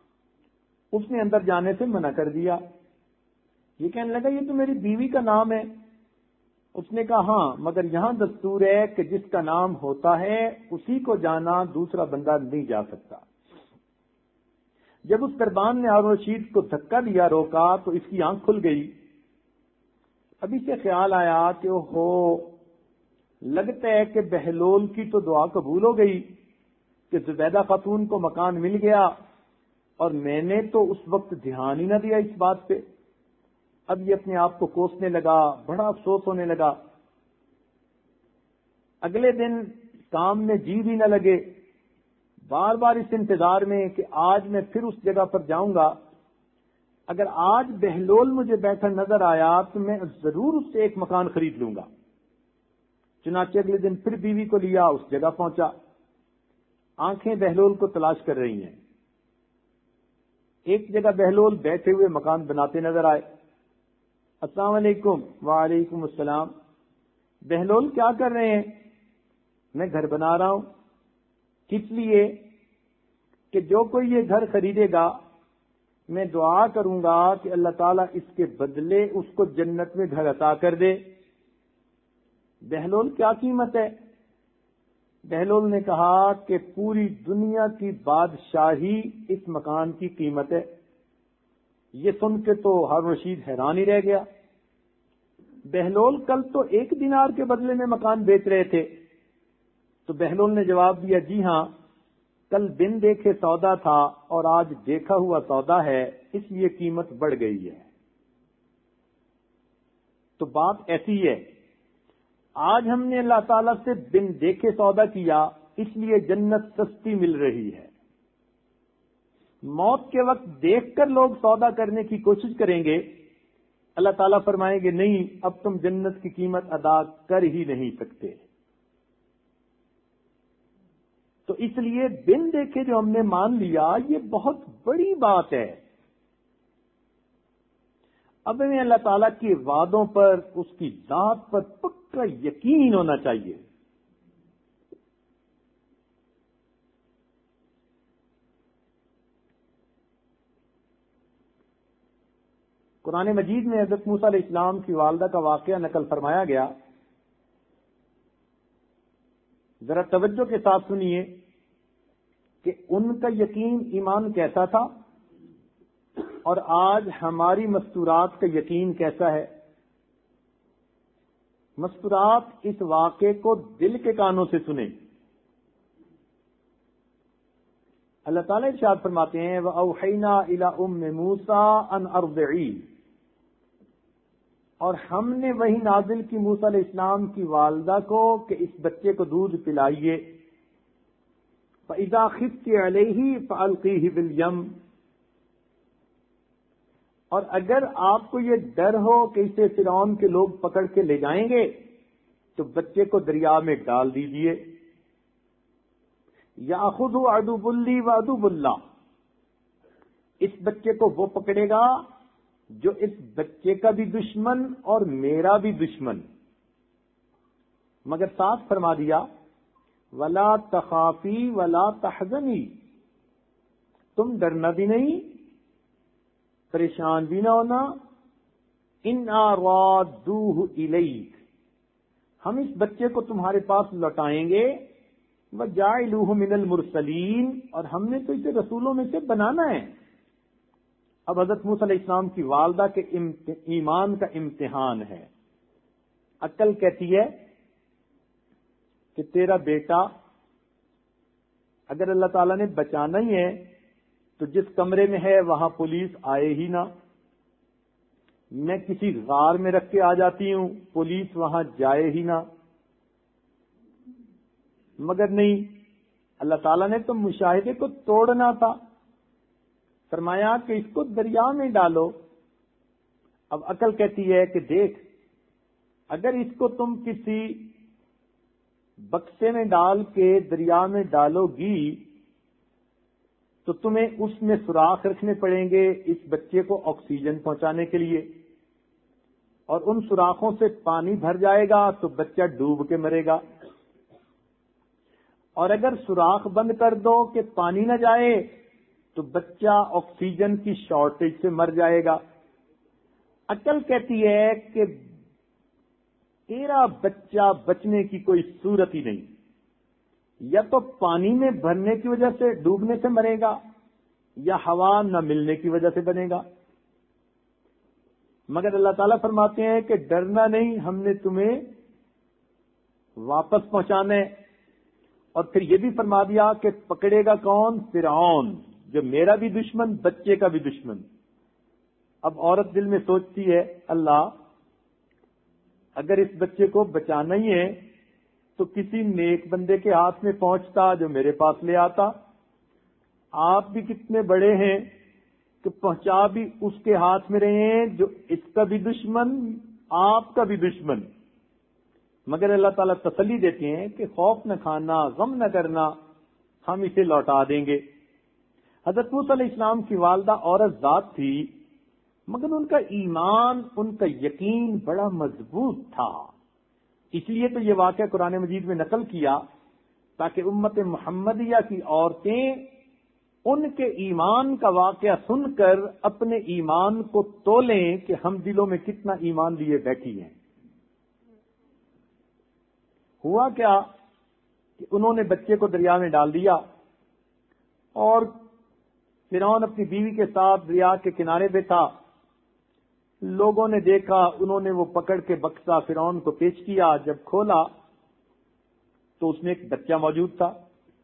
اس نے اندر جانے سے منع کر دیا. یہ کہنے لگا یہ تو میری بیوی کا نام ہے. اس نے کہا ہاں، مگر یہاں دستور ہے کہ جس کا نام ہوتا ہے اسی کو جانا، دوسرا بندہ نہیں جا سکتا. جب اس دربان نے ہارون رشید کو دھکا دیا، روکا، تو اس کی آنکھ کھل گئی. ابھی سے خیال آیا کہ ہو لگتا ہے کہ بہلول کی تو دعا قبول ہو گئی کہ زبیدہ خاتون کو مکان مل گیا، اور میں نے تو اس وقت دھیان ہی نہ دیا اس بات پہ. اب یہ اپنے آپ کو کوسنے لگا، بڑا افسوس ہونے لگا. اگلے دن کام میں جی بھی نہ لگے. بار بار اس انتظار میں کہ آج میں پھر اس جگہ پر جاؤں گا، اگر آج بہلول مجھے بیٹھا نظر آیا تو میں ضرور اس سے ایک مکان خرید لوں گا۔ چنانچہ اگلے دن پھر بیوی کو لیا، اس جگہ پہنچا، آنکھیں بہلول کو تلاش کر رہی ہیں۔ ایک جگہ بہلول بیٹھے ہوئے مکان بناتے نظر آئے۔ السلام علیکم۔ وعلیکم السلام۔ بہلول کیا کر رہے ہیں؟ میں گھر بنا رہا ہوں۔ کس لیے؟ کہ جو کوئی یہ گھر خریدے گا میں دعا کروں گا کہ اللہ تعالیٰ اس کے بدلے اس کو جنت میں گھر عطا کر دے۔ بہلول کیا قیمت ہے؟ بہلول نے کہا کہ پوری دنیا کی بادشاہی اس مکان کی قیمت ہے۔ یہ سن کے تو ہارون رشید حیران ہی رہ گیا۔ بہلول کل تو 1 دینار کے بدلے میں مکان بیچ رہے تھے۔ تو بہلول نے جواب دیا، جی ہاں، کل بن دیکھے سودا تھا اور آج دیکھا ہوا سودا ہے، اس لیے قیمت بڑھ گئی ہے۔ تو بات ایسی ہے، آج ہم نے اللہ تعالیٰ سے بن دیکھے سودا کیا، اس لیے جنت سستی مل رہی ہے۔ موت کے وقت دیکھ کر لوگ سودا کرنے کی کوشش کریں گے، اللہ تعالیٰ فرمائیں گے نہیں، اب تم جنت کی قیمت ادا کر ہی نہیں سکتے۔ تو اس لیے بن دیکھے جو ہم نے مان لیا، یہ بہت بڑی بات ہے۔ اب ہمیں اللہ تعالیٰ کے وعدوں پر، اس کی ذات پر پکا یقین ہونا چاہیے۔ قرآن مجید میں حضرت موسیٰ علیہ السلام کی والدہ کا واقعہ نقل فرمایا گیا، ذرا توجہ کے ساتھ سنیے کہ ان کا یقین ایمان کیسا تھا اور آج ہماری مستورات کا یقین کیسا ہے۔ مستورات اس واقعے کو دل کے کانوں سے سنیں۔ اللہ تعالیٰ ارشاد فرماتے ہیں وَأَوْحَيْنَا إِلَىٰ أُمِّ مُوسَىٰ أَنْ أَرْضِعِيهِ، اور ہم نے وہی نازل کی موسیٰ علیہ السلام کی والدہ کو کہ اس بچے کو دودھ پلائیے۔ فَإِذَا خِفْتِ عَلَيْهِ فَأَلْقِيهِ فِي الْيَمِّ، اور اگر آپ کو یہ ڈر ہو کہ اسے فرعون کے لوگ پکڑ کے لے جائیں گے تو بچے کو دریا میں ڈال دیجئے۔ یَأْخُذُ عَدُوٌّ لِّي وَعَدُوٌّ لَّهُ، اس بچے کو وہ پکڑے گا جو اس بچے کا بھی دشمن اور میرا بھی دشمن، مگر ساتھ فرما دیا وَلَا تَخَافِي وَلَا تَحْزَنِي، تم ڈرنا بھی نہیں، پریشان بھی نہ ہونا۔ إِنَّا رَادُّوهُ إِلَيْكَ، ہم اس بچے کو تمہارے پاس لوٹائیں گے۔ وَجَاعِلُوهُ مِنَ الْمُرْسَلِينَ، اور ہم نے تو اسے رسولوں میں سے بنانا ہے۔ اب حضرت موسیٰ علیہ السلام کی والدہ کے ایمان کا امتحان ہے۔ عقل کہتی ہے کہ تیرا بیٹا اگر اللہ تعالیٰ نے بچانا ہی ہے تو جس کمرے میں ہے وہاں پولیس آئے ہی نہ، میں کسی غار میں رکھ کے آ جاتی ہوں، پولیس وہاں جائے ہی نہ، مگر نہیں، اللہ تعالیٰ نے تو مشاہدے کو توڑنا تھا، فرمایا کہ اس کو دریا میں ڈالو۔ اب عقل کہتی ہے کہ دیکھ، اگر اس کو تم کسی بکسے میں ڈال کے دریا میں ڈالو گی تو تمہیں اس میں سوراخ رکھنے پڑیں گے اس بچے کو آکسیجن پہنچانے کے لیے، اور ان سوراخوں سے پانی بھر جائے گا تو بچہ ڈوب کے مرے گا، اور اگر سوراخ بند کر دو کہ پانی نہ جائے تو بچہ آکسیجن کی شارٹیج سے مر جائے گا۔ عقل کہتی ہے کہ تیرا بچہ بچنے کی کوئی صورت ہی نہیں، یا تو پانی میں بھرنے کی وجہ سے ڈوبنے سے مرے گا یا ہوا نہ ملنے کی وجہ سے بنے گا۔ مگر اللہ تعالیٰ فرماتے ہیں کہ ڈرنا نہیں، ہم نے تمہیں واپس پہنچانا ہے، اور پھر یہ بھی فرما دیا کہ پکڑے گا کون؟ فرعون، جو میرا بھی دشمن بچے کا بھی دشمن۔ اب عورت دل میں سوچتی ہے اللہ اگر اس بچے کو بچانا ہی ہے تو کسی نیک بندے کے ہاتھ میں پہنچتا جو میرے پاس لے آتا، آپ بھی کتنے بڑے ہیں کہ پہنچا بھی اس کے ہاتھ میں رہے ہیں جو اس کا بھی دشمن آپ کا بھی دشمن، مگر اللہ تعالیٰ تسلی دیتے ہیں کہ خوف نہ کھانا، غم نہ کرنا، ہم اسے لوٹا دیں گے۔ حضرت موسیٰ علیہ السلام کی والدہ عورت ذات تھی، مگر ان کا ایمان، ان کا یقین بڑا مضبوط تھا، اس لیے تو یہ واقعہ قرآن مجید میں نقل کیا تاکہ امت محمدیہ کی عورتیں ان کے ایمان کا واقعہ سن کر اپنے ایمان کو تولیں کہ ہم دلوں میں کتنا ایمان لیے بیٹھی ہیں۔ ہوا کیا کہ انہوں نے بچے کو دریا میں ڈال دیا اور فرعون اپنی بیوی کے ساتھ دریا کے کنارے پہ تھا۔ لوگوں نے دیکھا، انہوں نے وہ پکڑ کے بکسا فرعون کو پیش کیا، جب کھولا تو اس میں ایک بچہ موجود تھا۔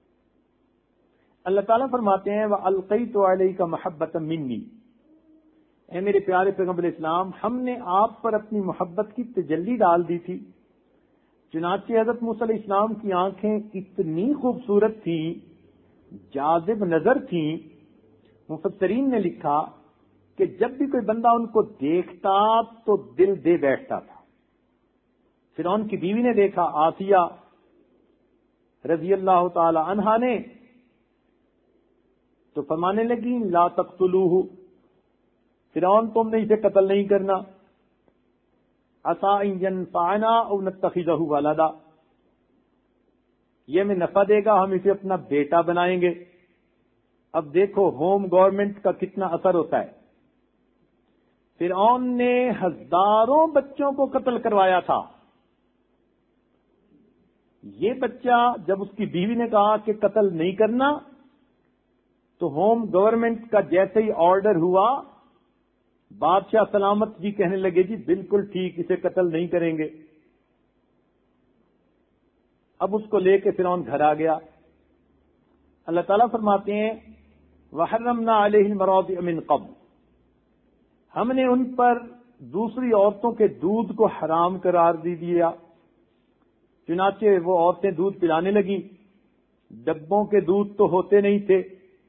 اللہ تعالیٰ فرماتے ہیں وَأَلْقَيْتُ عَلَيْكَ مَحَبَّةً مِّنِّي، اے میرے پیارے پیغمبر اسلام، ہم نے آپ پر اپنی محبت کی تجلی ڈال دی تھی۔ چنانچہ حضرت موسیٰ علیہ السلام کی آنکھیں اتنی خوبصورت تھی، جاذب نظر تھیں، مفسرین نے لکھا کہ جب بھی کوئی بندہ ان کو دیکھتا تو دل دے بیٹھتا تھا۔ فرعون کی بیوی نے دیکھا، آسیہ رضی اللہ تعالی عنہا نے، تو فرمانے لگی لا تقتلوہ، فرعون تم نے اسے قتل نہیں کرنا، عسى ان ينفعنا او نتخذہ ولدا، یہ ہمیں نفع دے گا، ہم اسے اپنا بیٹا بنائیں گے۔ اب دیکھو ہوم گورنمنٹ کا کتنا اثر ہوتا ہے۔ فرعون نے ہزاروں بچوں کو قتل کروایا تھا، یہ بچہ جب اس کی بیوی نے کہا کہ قتل نہیں کرنا تو ہوم گورنمنٹ کا جیسے ہی آرڈر ہوا، بادشاہ سلامت جی کہنے لگے جی بالکل ٹھیک، اسے قتل نہیں کریں گے۔ اب اس کو لے کے فرعون گھر آ گیا۔ اللہ تعالیٰ فرماتے ہیں وَحَرَّمْنَا عَلَيْهِ الْمَرَاضِعَ مِنْ قَبْلُ، ہم نے ان پر دوسری عورتوں کے دودھ کو حرام قرار دے دیا۔ چنانچہ وہ عورتیں دودھ پلانے لگیں، ڈبوں کے دودھ تو ہوتے نہیں تھے،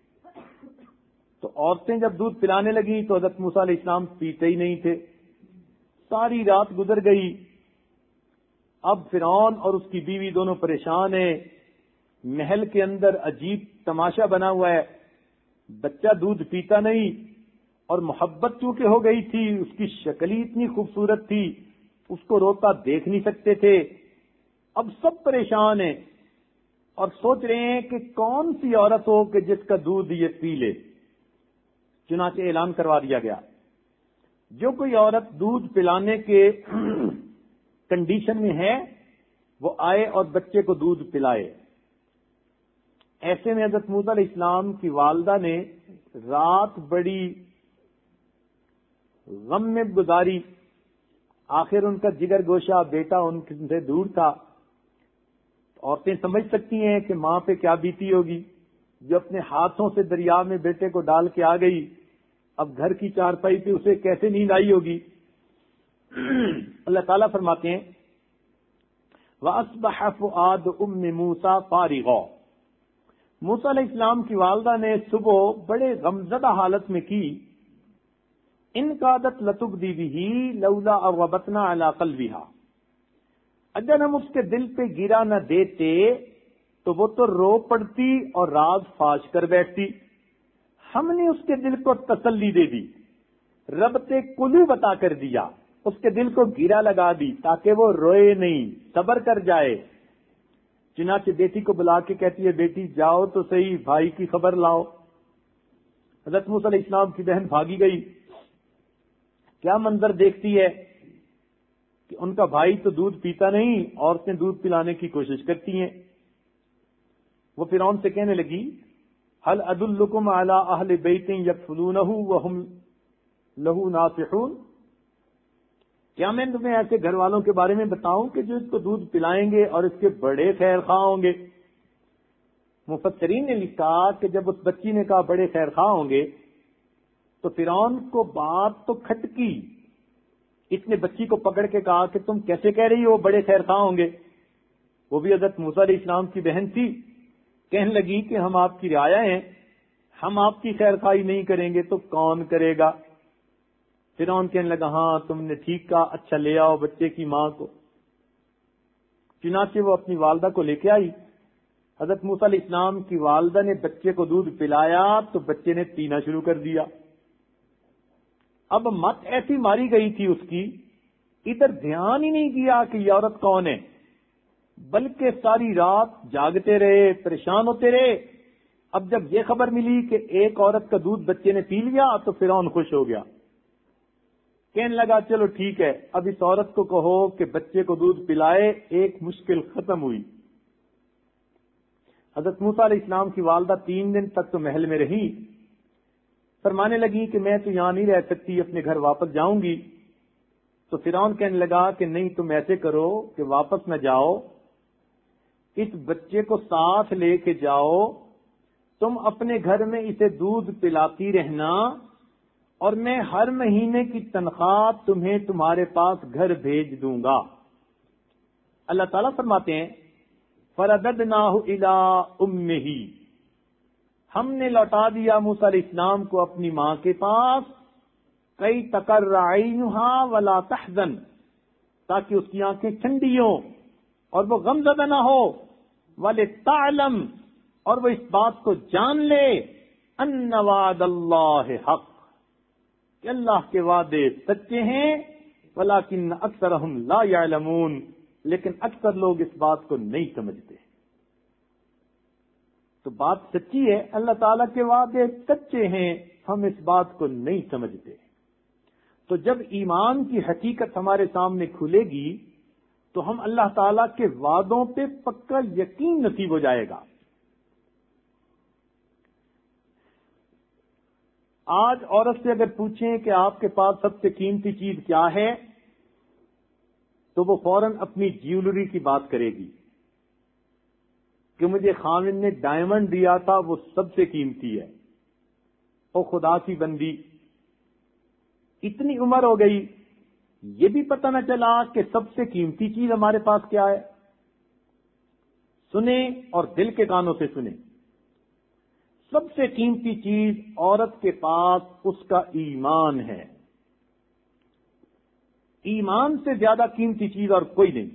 تو عورتیں جب دودھ پلانے لگیں تو حضرت موسیٰ علیہ السلام پیتے ہی نہیں تھے۔ ساری رات گزر گئی، اب فرعون اور اس کی بیوی دونوں پریشان ہیں، محل کے اندر عجیب تماشا بنا ہوا ہے، بچہ دودھ پیتا نہیں، اور محبت چونکہ ہو گئی تھی، اس کی شکل ہی اتنی خوبصورت تھی، اس کو روتا دیکھ نہیں سکتے تھے۔ اب سب پریشان ہیں اور سوچ رہے ہیں کہ کون سی عورت ہو کہ جس کا دودھ یہ پی لے۔ چنانچہ اعلان کروا دیا گیا جو کوئی عورت دودھ پلانے کے کنڈیشن میں ہے وہ آئے اور بچے کو دودھ پلائے۔ ایسے میں حضرت موسیٰ علیہ السلام کی والدہ نے رات بڑی غم میں گزاری، آخر ان کا جگر گوشہ بیٹا ان سے دور تھا۔ عورتیں سمجھ سکتی ہیں کہ ماں پہ کیا بیتی ہوگی جو اپنے ہاتھوں سے دریا میں بیٹے کو ڈال کے آ گئی، اب گھر کی چارپائی پہ اسے کیسے نیند آئی ہوگی۔ اللہ تعالیٰ فرماتے ہیں وَأَصْبَحَ فُؤَادُ أُمِّ مُوسَىٰ فَارِغًا، موسیٰ علیہ السلام کی والدہ نے صبح بڑے غمزدہ حالت میں کی، ان کادت لتبدی بہ لولا ربطنا علی قلبہا، اگر ہم اس کے دل پہ گرا نہ دیتے تو وہ تو رو پڑتی اور راز فاش کر بیٹھتی۔ ہم نے اس کے دل کو تسلی دے دی، ربط قلوب بتا کر دیا، اس کے دل کو گرا لگا دی تاکہ وہ روئے نہیں، صبر کر جائے۔ چنانچہ بیٹی کو بلا کے کہتی ہے بیٹی جاؤ تو صحیح، بھائی کی خبر لاؤ۔ حضرت موسیٰ علیہ السلام کی بہن بھاگی گئی، کیا منظر دیکھتی ہے کہ ان کا بھائی تو دودھ پیتا نہیں، عورتیں دودھ پلانے کی کوشش کرتی ہیں۔ وہ فرعون سے کہنے لگی هل ادلکم علی اہل بیت یکفلونہ وہم لہ ناصحون، کیا میں تمہیں ایسے گھر والوں کے بارے میں بتاؤں کہ جو اس کو دودھ پلائیں گے اور اس کے بڑے خیر خواہ ہوں گے۔ مفسرین نے لکھا کہ جب اس بچی نے کہا بڑے خیر خواہ ہوں گے تو فرعون کو بات تو کھٹکی، اس نے بچی کو پکڑ کے کہا کہ تم کیسے کہہ رہی ہو بڑے خیر خواہ ہوں گے؟ وہ بھی حضرت موسیٰ علیہ السلام کی بہن تھی، کہنے لگی کہ ہم آپ کی رعایا ہیں، ہم آپ کی خیر خواہی نہیں کریں گے تو کون کرے گا؟ فرعون کہنے لگا ہاں تم نے ٹھیک کہا، اچھا لے آؤ بچے کی ماں کو۔ چنانچہ وہ اپنی والدہ کو لے کے آئی۔ حضرت موسیٰ علیہ السلام کی والدہ نے بچے کو دودھ پلایا تو بچے نے پینا شروع کر دیا۔ اب مت ایسی ماری گئی تھی اس کی، ادھر دھیان ہی نہیں کیا کہ یہ عورت کون ہے، بلکہ ساری رات جاگتے رہے، پریشان ہوتے رہے۔ اب جب یہ خبر ملی کہ ایک عورت کا دودھ بچے نے پی لیا تو فرعون خوش ہو گیا، کہنے لگا چلو ٹھیک ہے، اب اس عورت کو کہو کہ بچے کو دودھ پلائے، ایک مشکل ختم ہوئی۔ حضرت موسیٰ علیہ السلام کی والدہ 3 دن تک تو محل میں رہی، فرمانے لگی کہ میں تو یہاں نہیں رہ سکتی، اپنے گھر واپس جاؤں گی۔ تو فرعون کہنے لگا کہ نہیں، تم ایسے کرو کہ واپس نہ جاؤ، اس بچے کو ساتھ لے کے جاؤ، تم اپنے گھر میں اسے دودھ پلاتی رہنا، اور میں ہر مہینے کی تنخواہ تمہیں تمہارے پاس گھر بھیج دوں گا۔ اللہ تعالیٰ فرماتے ہیں فَرَدَدْنَاهُ إِلَىٰ أُمِّهِ، ہم نے لوٹا دیا موسیٰ علیہ السلام کو اپنی ماں کے پاس، کئی تقر عینها ولا تحزن، تاکہ اس کی آنکھیں ٹھنڈی ہوں اور وہ غمزدہ نہ ہو، وَلِتَعْلَمْ، اور وہ اس بات کو جان لے، ان وعد اللہ حق، کہ اللہ کے وعدے سچے ہیں، ولیکن اکثرہم لا یعلمون، لیکن اکثر لوگ اس بات کو نہیں سمجھتے۔ تو بات سچی ہے، اللہ تعالیٰ کے وعدے سچے ہیں، ہم اس بات کو نہیں سمجھتے۔ تو جب ایمان کی حقیقت ہمارے سامنے کھلے گی تو ہم اللہ تعالیٰ کے وعدوں پہ پکا یقین نصیب ہو جائے گا۔ آج عورت سے اگر پوچھیں کہ آپ کے پاس سب سے قیمتی چیز کیا ہے تو وہ فوراً اپنی جیولری کی بات کرے گی کہ مجھے خاوند نے ڈائمنڈ دیا تھا، وہ سب سے قیمتی ہے۔ او خدا کی بندی، اتنی عمر ہو گئی، یہ بھی پتہ نہ چلا کہ سب سے قیمتی چیز ہمارے پاس کیا ہے۔ سنیں اور دل کے کانوں سے سنیں، سب سے قیمتی چیز عورت کے پاس اس کا ایمان ہے۔ ایمان سے زیادہ قیمتی چیز اور کوئی نہیں۔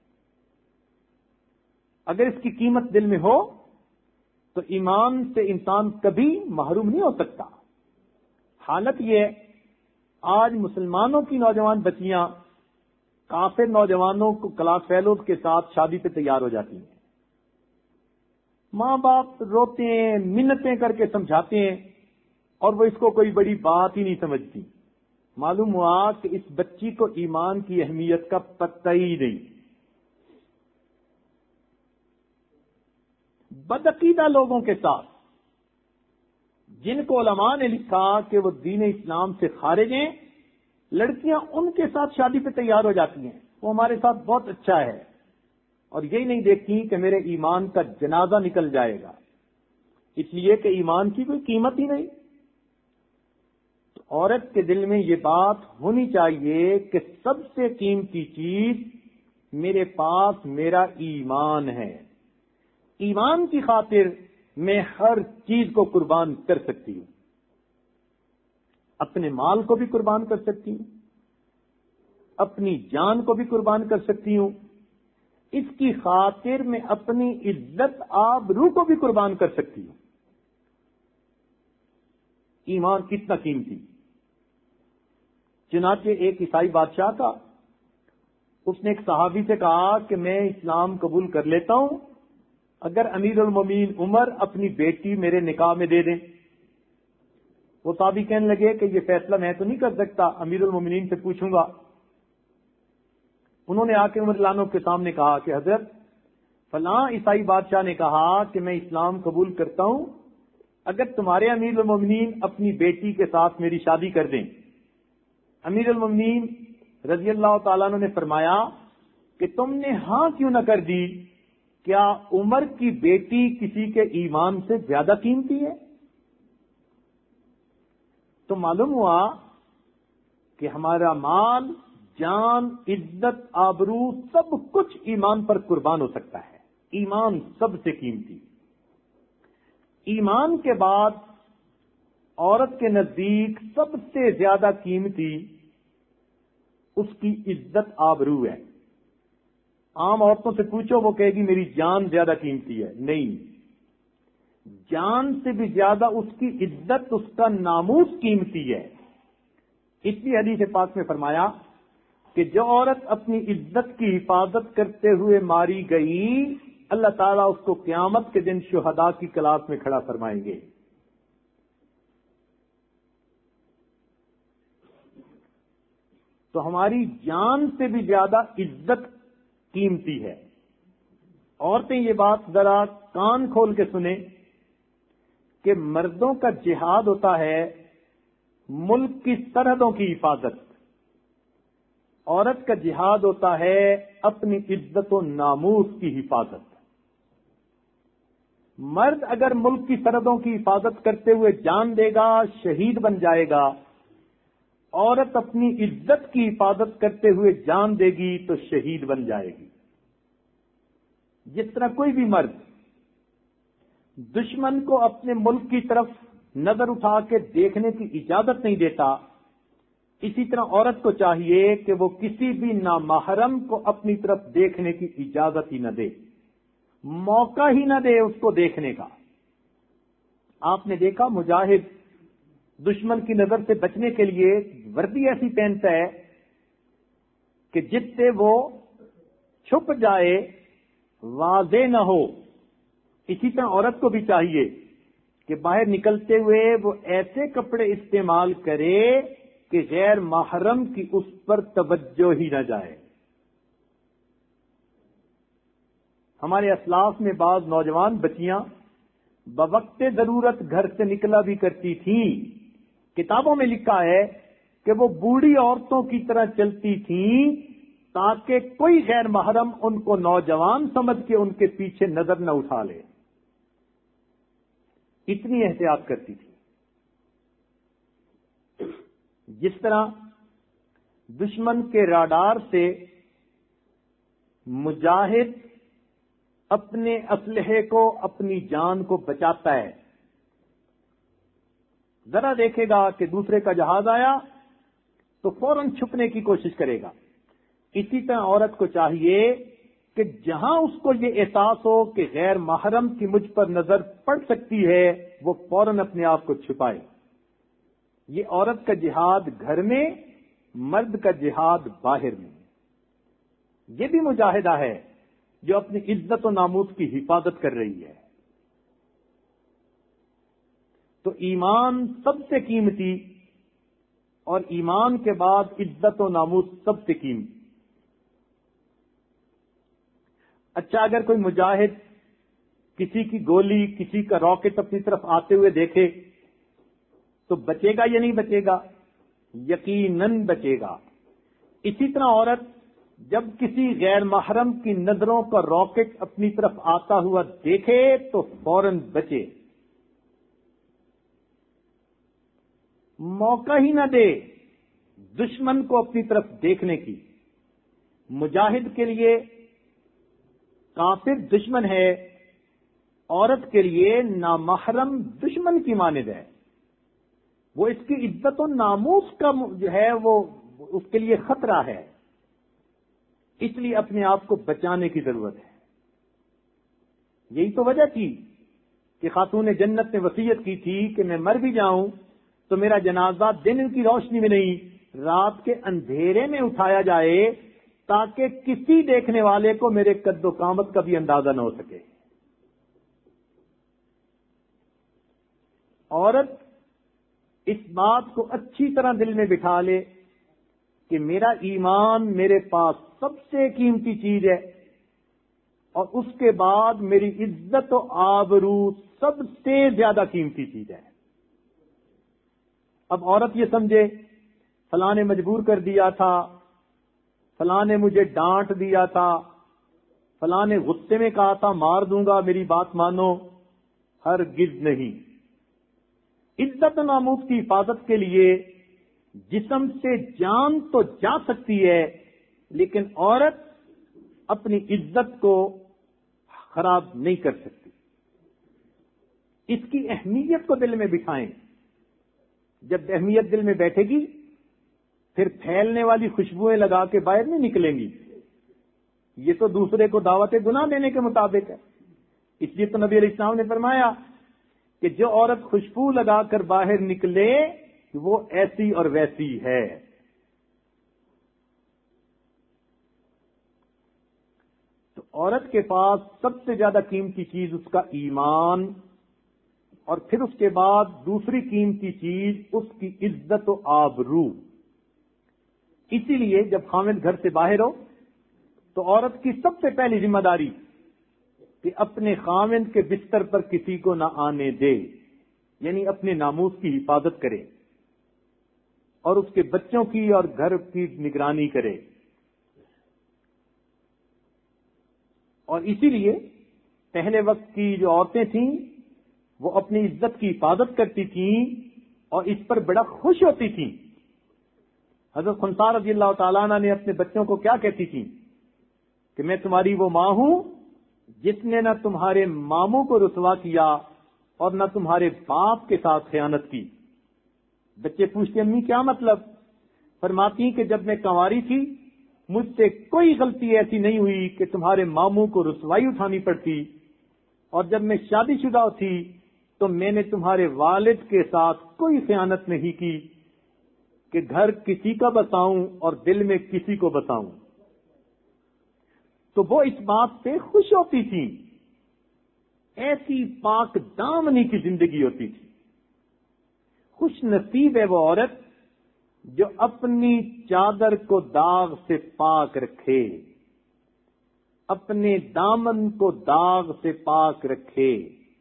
اگر اس کی قیمت دل میں ہو تو ایمان سے انسان کبھی محروم نہیں ہو سکتا۔ حالت یہ ہے، آج مسلمانوں کی نوجوان بچیاں کافر نوجوانوں کو کلاس فیلوز کے ساتھ شادی پہ تیار ہو جاتی ہیں، ماں باپ روتے ہیں، منتیں کر کے سمجھاتے ہیں، اور وہ اس کو کوئی بڑی بات ہی نہیں سمجھتی۔ معلوم ہوا کہ اس بچی کو ایمان کی اہمیت کا پتہ ہی نہیں۔ بدعقیدہ لوگوں کے ساتھ، جن کو علماء نے لکھا کہ وہ دین اسلام سے خارج ہیں، لڑکیاں ان کے ساتھ شادی پہ تیار ہو جاتی ہیں، وہ ہمارے ساتھ بہت اچھا ہے، اور یہی نہیں دیکھتی کہ میرے ایمان کا جنازہ نکل جائے گا، اس لیے کہ ایمان کی کوئی قیمت ہی نہیں۔ تو عورت کے دل میں یہ بات ہونی چاہیے کہ سب سے قیمتی چیز میرے پاس میرا ایمان ہے، ایمان کی خاطر میں ہر چیز کو قربان کر سکتی ہوں، اپنے مال کو بھی قربان کر سکتی ہوں، اپنی جان کو بھی قربان کر سکتی ہوں، اس کی خاطر میں اپنی عزت آبرو کو بھی قربان کر سکتی ہوں۔ ایمان کتنا قیمتی۔ چنانچہ ایک عیسائی بادشاہ تھا، اس نے ایک صحابی سے کہا کہ میں اسلام قبول کر لیتا ہوں اگر امیر المومنین عمر اپنی بیٹی میرے نکاح میں دے دیں۔ وہ صحابی کہنے لگے کہ یہ فیصلہ میں تو نہیں کر سکتا، امیر المومنین سے پوچھوں گا۔ انہوں نے آ کے عمر لانو کے سامنے کہا کہ حضرت فلاں عیسائی بادشاہ نے کہا کہ میں اسلام قبول کرتا ہوں اگر تمہارے امیر المومنین اپنی بیٹی کے ساتھ میری شادی کر دیں۔ امیر المومنین رضی اللہ تعالیٰ عنہ نے فرمایا کہ تم نے ہاں کیوں نہ کر دی؟ کیا عمر کی بیٹی کسی کے ایمان سے زیادہ قیمتی ہے؟ تو معلوم ہوا کہ ہمارا مال، جان، عزت، آبرو، سب کچھ ایمان پر قربان ہو سکتا ہے۔ ایمان سب سے قیمتی۔ ایمان کے بعد عورت کے نزدیک سب سے زیادہ قیمتی اس کی عزت آبرو ہے. عام عورتوں سے پوچھو وہ کہے گی میری جان زیادہ قیمتی ہے. نہیں، جان سے بھی زیادہ اس کی عزت، اس کا ناموس قیمتی ہے. اس لیے حدیث پاک میں فرمایا کہ جو عورت اپنی عزت کی حفاظت کرتے ہوئے ماری گئی، اللہ تعالیٰ اس کو قیامت کے دن شہداء کی کلاس میں کھڑا فرمائیں گے. تو ہماری جان سے بھی زیادہ عزت قیمتی ہے. عورتیں یہ بات ذرا کان کھول کے سنیں کہ مردوں کا جہاد ہوتا ہے ملک کی سرحدوں کی حفاظت، عورت کا جہاد ہوتا ہے اپنی عزت و ناموس کی حفاظت. مرد اگر ملک کی سرحدوں کی حفاظت کرتے ہوئے جان دے گا شہید بن جائے گا، عورت اپنی عزت کی حفاظت کرتے ہوئے جان دے گی تو شہید بن جائے گی. جس طرح کوئی بھی مرد دشمن کو اپنے ملک کی طرف نظر اٹھا کے دیکھنے کی اجازت نہیں دیتا، اسی طرح عورت کو چاہیے کہ وہ کسی بھی نامحرم کو اپنی طرف دیکھنے کی اجازت ہی نہ دے، موقع ہی نہ دے اس کو دیکھنے کا. آپ نے دیکھا مجاہد دشمن کی نظر سے بچنے کے لیے وردی ایسی پہنتا ہے کہ جس سے وہ چھپ جائے، واضح نہ ہو. اسی طرح عورت کو بھی چاہیے کہ باہر نکلتے ہوئے وہ ایسے کپڑے استعمال کرے کہ غیر محرم کی اس پر توجہ ہی نہ جائے. ہمارے اسلاف میں بعض نوجوان بچیاں بوقت ضرورت گھر سے نکلا بھی کرتی تھیں. کتابوں میں لکھا ہے کہ وہ بوڑھی عورتوں کی طرح چلتی تھیں تاکہ کوئی غیر محرم ان کو نوجوان سمجھ کے ان کے پیچھے نظر نہ اٹھا لے. اتنی احتیاط کرتی تھی. جس طرح دشمن کے راڈار سے مجاہد اپنے اسلحے کو، اپنی جان کو بچاتا ہے. ذرا دیکھے گا کہ دوسرے کا جہاز آیا تو فوراً چھپنے کی کوشش کرے گا. اسی طرح عورت کو چاہیے کہ جہاں اس کو یہ احساس ہو کہ غیر محرم کی مجھ پر نظر پڑ سکتی ہے وہ فوراً اپنے آپ کو چھپائے. یہ عورت کا جہاد گھر میں، مرد کا جہاد باہر میں. یہ بھی مجاہدہ ہے جو اپنی عزت و ناموس کی حفاظت کر رہی ہے. تو ایمان سب سے قیمتی اور ایمان کے بعد عزت و ناموس سب سے قیمتی. اچھا، اگر کوئی مجاہد کسی کی گولی، کسی کا راکٹ اپنی طرف آتے ہوئے دیکھے تو بچے گا یا نہیں بچے گا؟ یقیناً بچے گا. اسی طرح عورت جب کسی غیر محرم کی نظروں کا راکٹ اپنی طرف آتا ہوا دیکھے تو فوراً بچے، موقع ہی نہ دے دشمن کو اپنی طرف دیکھنے کی. مجاہد کے لیے کافر دشمن ہے، عورت کے لیے نامحرم دشمن کی مانند ہے. وہ اس کی عزت و ناموس کا جو ہے وہ اس کے لیے خطرہ ہے. اس لیے اپنے آپ کو بچانے کی ضرورت ہے. یہی تو وجہ تھی کہ خاتون جنت نے وصیت کی تھی کہ میں مر بھی جاؤں تو میرا جنازہ دن کی روشنی میں نہیں، رات کے اندھیرے میں اٹھایا جائے تاکہ کسی دیکھنے والے کو میرے قد و قامت کا بھی اندازہ نہ ہو سکے. عورت اس بات کو اچھی طرح دل میں بٹھا لے کہ میرا ایمان میرے پاس سب سے قیمتی چیز ہے اور اس کے بعد میری عزت و آبرو سب سے زیادہ قیمتی چیز ہے. اب عورت یہ سمجھے فلاں نے مجبور کر دیا تھا، فلاں نے مجھے ڈانٹ دیا تھا، فلاں نے غصے میں کہا تھا مار دوں گا، میری بات مانو. ہرگز نہیں. عزت و ناموس کی حفاظت کے لیے جسم سے جان تو جا سکتی ہے لیکن عورت اپنی عزت کو خراب نہیں کر سکتی. اس کی اہمیت کو دل میں بٹھائیں جب اہمیت دل میں بیٹھے گی پھر پھیلنے والی خوشبوئیں لگا کے باہر نہیں نکلیں گی. یہ تو دوسرے کو دعوت گناہ دینے کے مطابق ہے. اس لیے تو نبی علیہ السلام نے فرمایا کہ جو عورت خوشبو لگا کر باہر نکلے وہ ایسی اور ویسی ہے. تو عورت کے پاس سب سے زیادہ قیمتی چیز اس کا ایمان، اور پھر اس کے بعد دوسری قیمتی چیز اس کی عزت و آبرو. اسی لیے جب خاوند گھر سے باہر ہو تو عورت کی سب سے پہلی ذمہ داری کہ اپنے خاوند کے بستر پر کسی کو نہ آنے دے، یعنی اپنے ناموس کی حفاظت کرے اور اس کے بچوں کی اور گھر کی نگرانی کرے. اور اسی لیے پہلے وقت کی جو عورتیں تھیں وہ اپنی عزت کی حفاظت کرتی تھیں اور اس پر بڑا خوش ہوتی تھیں. حضرت خنسا رضی اللہ تعالیٰ عنہ نے اپنے بچوں کو کیا کہتی تھیں کہ میں تمہاری وہ ماں ہوں جس نے نہ تمہارے ماموں کو رسوا کیا اور نہ تمہارے باپ کے ساتھ خیانت کی. بچے پوچھتے امی کیا مطلب؟ فرماتی کہ جب میں کنواری تھی مجھ سے کوئی غلطی ایسی نہیں ہوئی کہ تمہارے ماموں کو رسوائی اٹھانی پڑتی، اور جب میں شادی شدہ تھی تو میں نے تمہارے والد کے ساتھ کوئی خیانت نہیں کی کہ گھر کسی کا بساؤں اور دل میں کسی کو بساؤں. تو وہ اس بات سے خوش ہوتی تھی. ایسی پاک دامنی کی زندگی ہوتی تھی. خوش نصیب ہے وہ عورت جو اپنی چادر کو داغ سے پاک رکھے، اپنے دامن کو داغ سے پاک رکھے.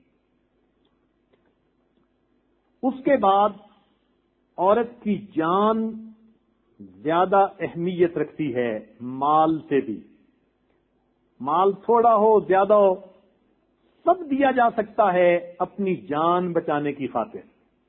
اس کے بعد عورت کی جان زیادہ اہمیت رکھتی ہے مال سے بھی. مال تھوڑا ہو زیادہ ہو سب دیا جا سکتا ہے اپنی جان بچانے کی خاطر.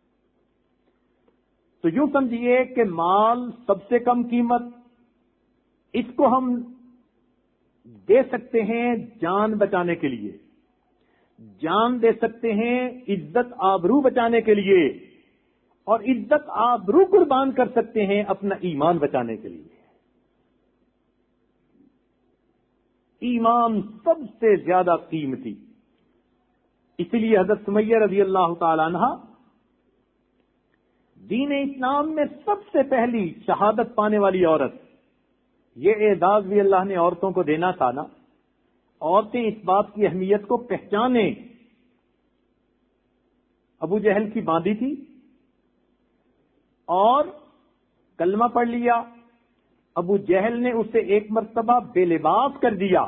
تو یوں سمجھیے کہ مال سب سے کم قیمت، اس کو ہم دے سکتے ہیں جان بچانے کے لیے، جان دے سکتے ہیں عزت آبرو بچانے کے لیے، اور عزت آبرو قربان کر سکتے ہیں اپنا ایمان بچانے کے لیے. ایمان سب سے زیادہ قیمتی. اسی لیے حضرت سمیہ رضی اللہ تعالی عنہ دین اسلام میں سب سے پہلی شہادت پانے والی عورت. یہ اعزاز بھی اللہ نے عورتوں کو دینا تھا نا. عورتیں اس بات کی اہمیت کو پہچانیں. ابو جہل کی باندھی تھی اور کلمہ پڑھ لیا. ابو جہل نے اسے ایک مرتبہ بے لباس کر دیا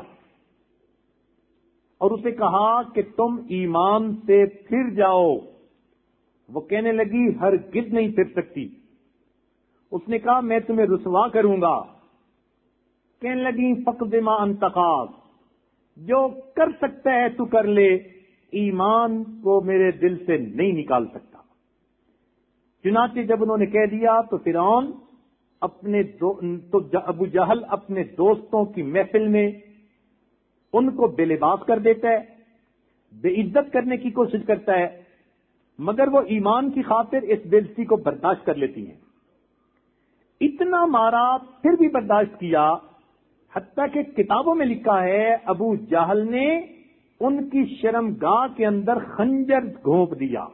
اور اسے کہا کہ تم ایمان سے پھر جاؤ. وہ کہنے لگی ہرگز نہیں پھر سکتی. اس نے کہا میں تمہیں رسوا کروں گا. کہنے لگی فقد ما انت قاض، جو کر سکتا ہے تو کر لے، ایمان کو میرے دل سے نہیں نکال سکتا. چنانچہ جب انہوں نے کہہ دیا تو فرعون تو ابو جہل اپنے دوستوں کی محفل میں ان کو بے لباس کر دیتا ہے، بے عزت کرنے کی کوشش کرتا ہے، مگر وہ ایمان کی خاطر اس بے عزتی کو برداشت کر لیتی ہیں. اتنا مارا پھر بھی برداشت کیا، حتیٰ کہ کتابوں میں لکھا ہے ابو جہل نے ان کی شرمگاہ کے اندر خنجر گھونپ دیا.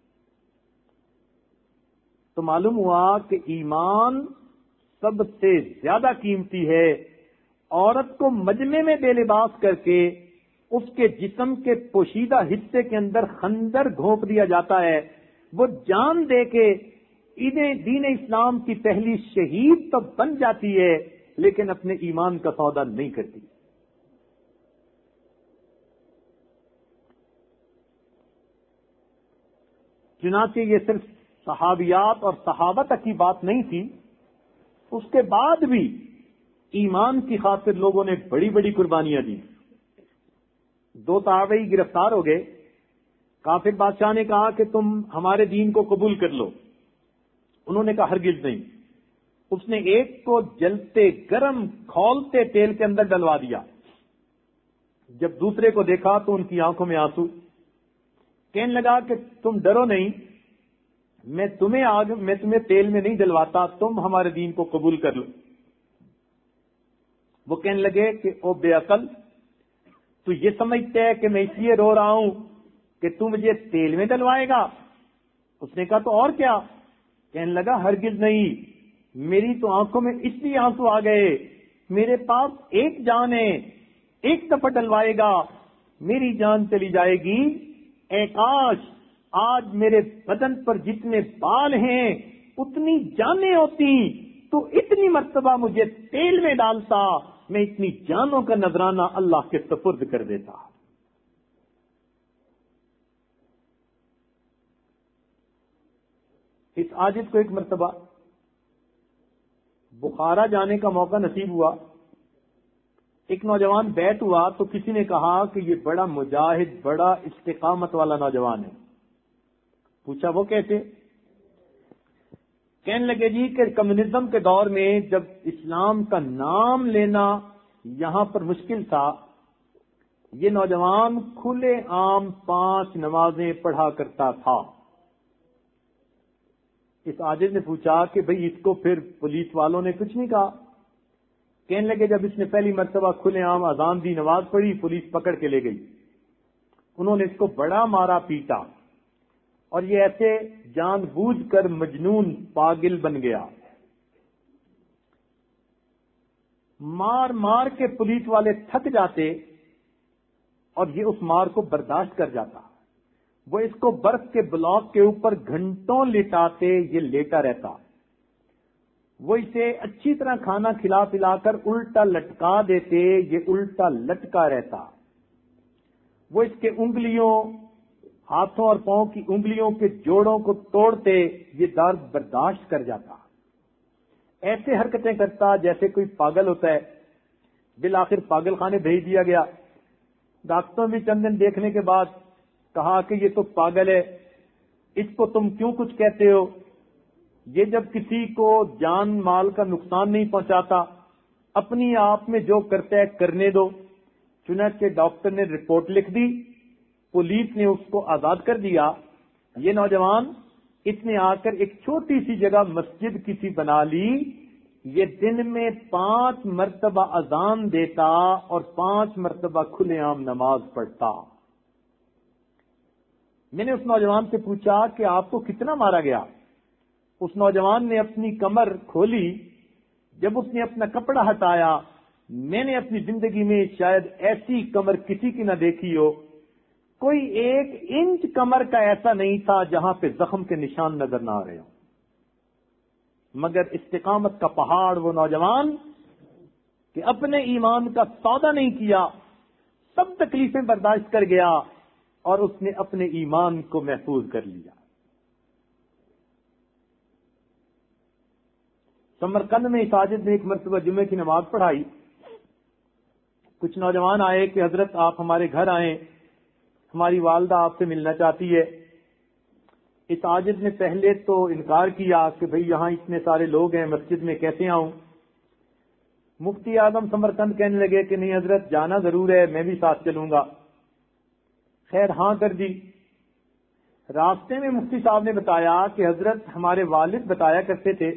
تو معلوم ہوا کہ ایمان سب سے زیادہ قیمتی ہے. عورت کو مجمع میں بے لباس کر کے اس کے جسم کے پوشیدہ حصے کے اندر خنجر گھونپ دیا جاتا ہے. وہ جان دے کے دین اسلام کی پہلی شہید تو بن جاتی ہے لیکن اپنے ایمان کا سودا نہیں کرتی. چنانچہ یہ صرف صحابیات اور صحابہ تک کی بات نہیں تھی، اس کے بعد بھی ایمان کی خاطر لوگوں نے بڑی بڑی قربانیاں دی. 2 تابعی گرفتار ہو گئے. کافر بادشاہ نے کہا کہ تم ہمارے دین کو قبول کر لو. انہوں نے کہا ہرگز نہیں. اس نے ایک کو جلتے گرم کھولتے تیل کے اندر ڈلوا دیا. جب دوسرے کو دیکھا تو ان کی آنکھوں میں آنسو. کہنے لگا کہ تم ڈرو نہیں، میں تمہیں تیل میں نہیں ڈلواتا، تم ہمارے دین کو قبول کر لو۔ وہ کہنے لگے کہ او بے عقل، تو یہ سمجھتے ہے کہ میں اس لیے رو رہا ہوں کہ تو مجھے تیل میں ڈلوائے گا؟ اس نے کہا تو اور کیا؟ کہنے لگا ہرگز نہیں، میری تو آنکھوں میں اس لیے آنسو آ گئے، میرے پاس ایک جان ہے، ایک دفعہ ڈلوائے گا میری جان چلی جائے گی۔ اے کاش آج میرے بدن پر جتنے بال ہیں اتنی جانیں ہوتی تو اتنی مرتبہ مجھے تیل میں ڈالتا، میں اتنی جانوں کا نذرانہ اللہ کے سپرد کر دیتا۔ اس عاجز کو ایک مرتبہ بخارا جانے کا موقع نصیب ہوا۔ ایک نوجوان بیٹھ ہوا تو کسی نے کہا کہ یہ بڑا مجاہد، بڑا استقامت والا نوجوان ہے۔ پوچھا وہ کیسے؟ کہنے لگے جی کہ کمیونزم کے دور میں جب اسلام کا نام لینا یہاں پر مشکل تھا، یہ نوجوان کھلے عام 5 نمازیں پڑھا کرتا تھا۔ اس عاجز نے پوچھا کہ بھئی اس کو پھر پولیس والوں نے کچھ نہیں کہا؟ کہنے لگے جب اس نے پہلی مرتبہ کھلے عام اذان دی، نماز پڑھی، پولیس پکڑ کے لے گئی، انہوں نے اس کو بڑا مارا پیٹا، اور یہ ایسے جان بوجھ کر مجنون پاگل بن گیا۔ مار مار کے پولیس والے تھک جاتے اور یہ اس مار کو برداشت کر جاتا۔ وہ اس کو برف کے بلاک کے اوپر گھنٹوں لٹاتے، یہ لیٹا رہتا۔ وہ اسے اچھی طرح کھانا کھلا پلا کر الٹا لٹکا دیتے، یہ الٹا لٹکا رہتا۔ وہ اس کے انگلیوں، ہاتھوں اور پاؤں کی انگلیوں کے جوڑوں کو توڑتے، یہ درد برداشت کر جاتا۔ ایسے حرکتیں کرتا جیسے کوئی پاگل ہوتا ہے۔ بالآخر پاگل خانے بھیج دیا گیا۔ ڈاکٹروں بھی چند دن دیکھنے کے بعد کہا کہ یہ تو پاگل ہے، اس کو تم کیوں کچھ کہتے ہو؟ یہ جب کسی کو جان مال کا نقصان نہیں پہنچاتا، اپنی آپ میں جو کرتا ہے کرنے دو۔ چنانچہ ڈاکٹر نے رپورٹ لکھ دی، پولیس نے اس کو آزاد کر دیا۔ یہ نوجوان اس نے آ کر ایک چھوٹی سی جگہ مسجد کسی بنا لی، یہ دن میں 5 مرتبہ اذان دیتا اور 5 مرتبہ کھلے عام نماز پڑھتا۔ میں نے اس نوجوان سے پوچھا کہ آپ کو کتنا مارا گیا؟ اس نوجوان نے اپنی کمر کھولی۔ جب اس نے اپنا کپڑا ہٹایا، میں نے اپنی زندگی میں شاید ایسی کمر کسی کی نہ دیکھی ہو، کوئی 1 انچ کمر کا ایسا نہیں تھا جہاں پہ زخم کے نشان نظر نہ آ رہے ہوں۔ مگر استقامت کا پہاڑ وہ نوجوان کہ اپنے ایمان کا سودا نہیں کیا، سب تکلیفیں برداشت کر گیا اور اس نے اپنے ایمان کو محفوظ کر لیا۔ سمرقند میں اس عاجز نے ایک مرتبہ جمعے کی نماز پڑھائی۔ کچھ نوجوان آئے کہ حضرت آپ ہمارے گھر آئیں، ہماری والدہ آپ سے ملنا چاہتی ہے۔ اس عاجز نے پہلے تو انکار کیا کہ بھئی یہاں اتنے سارے لوگ ہیں، مسجد میں کیسے آؤں؟ مفتی اعظم سمرقند کہنے لگے کہ نہیں حضرت جانا ضرور ہے، میں بھی ساتھ چلوں گا۔ خیر ہاں کر دی۔ راستے میں مفتی صاحب نے بتایا کہ حضرت ہمارے والد بتایا کرتے تھے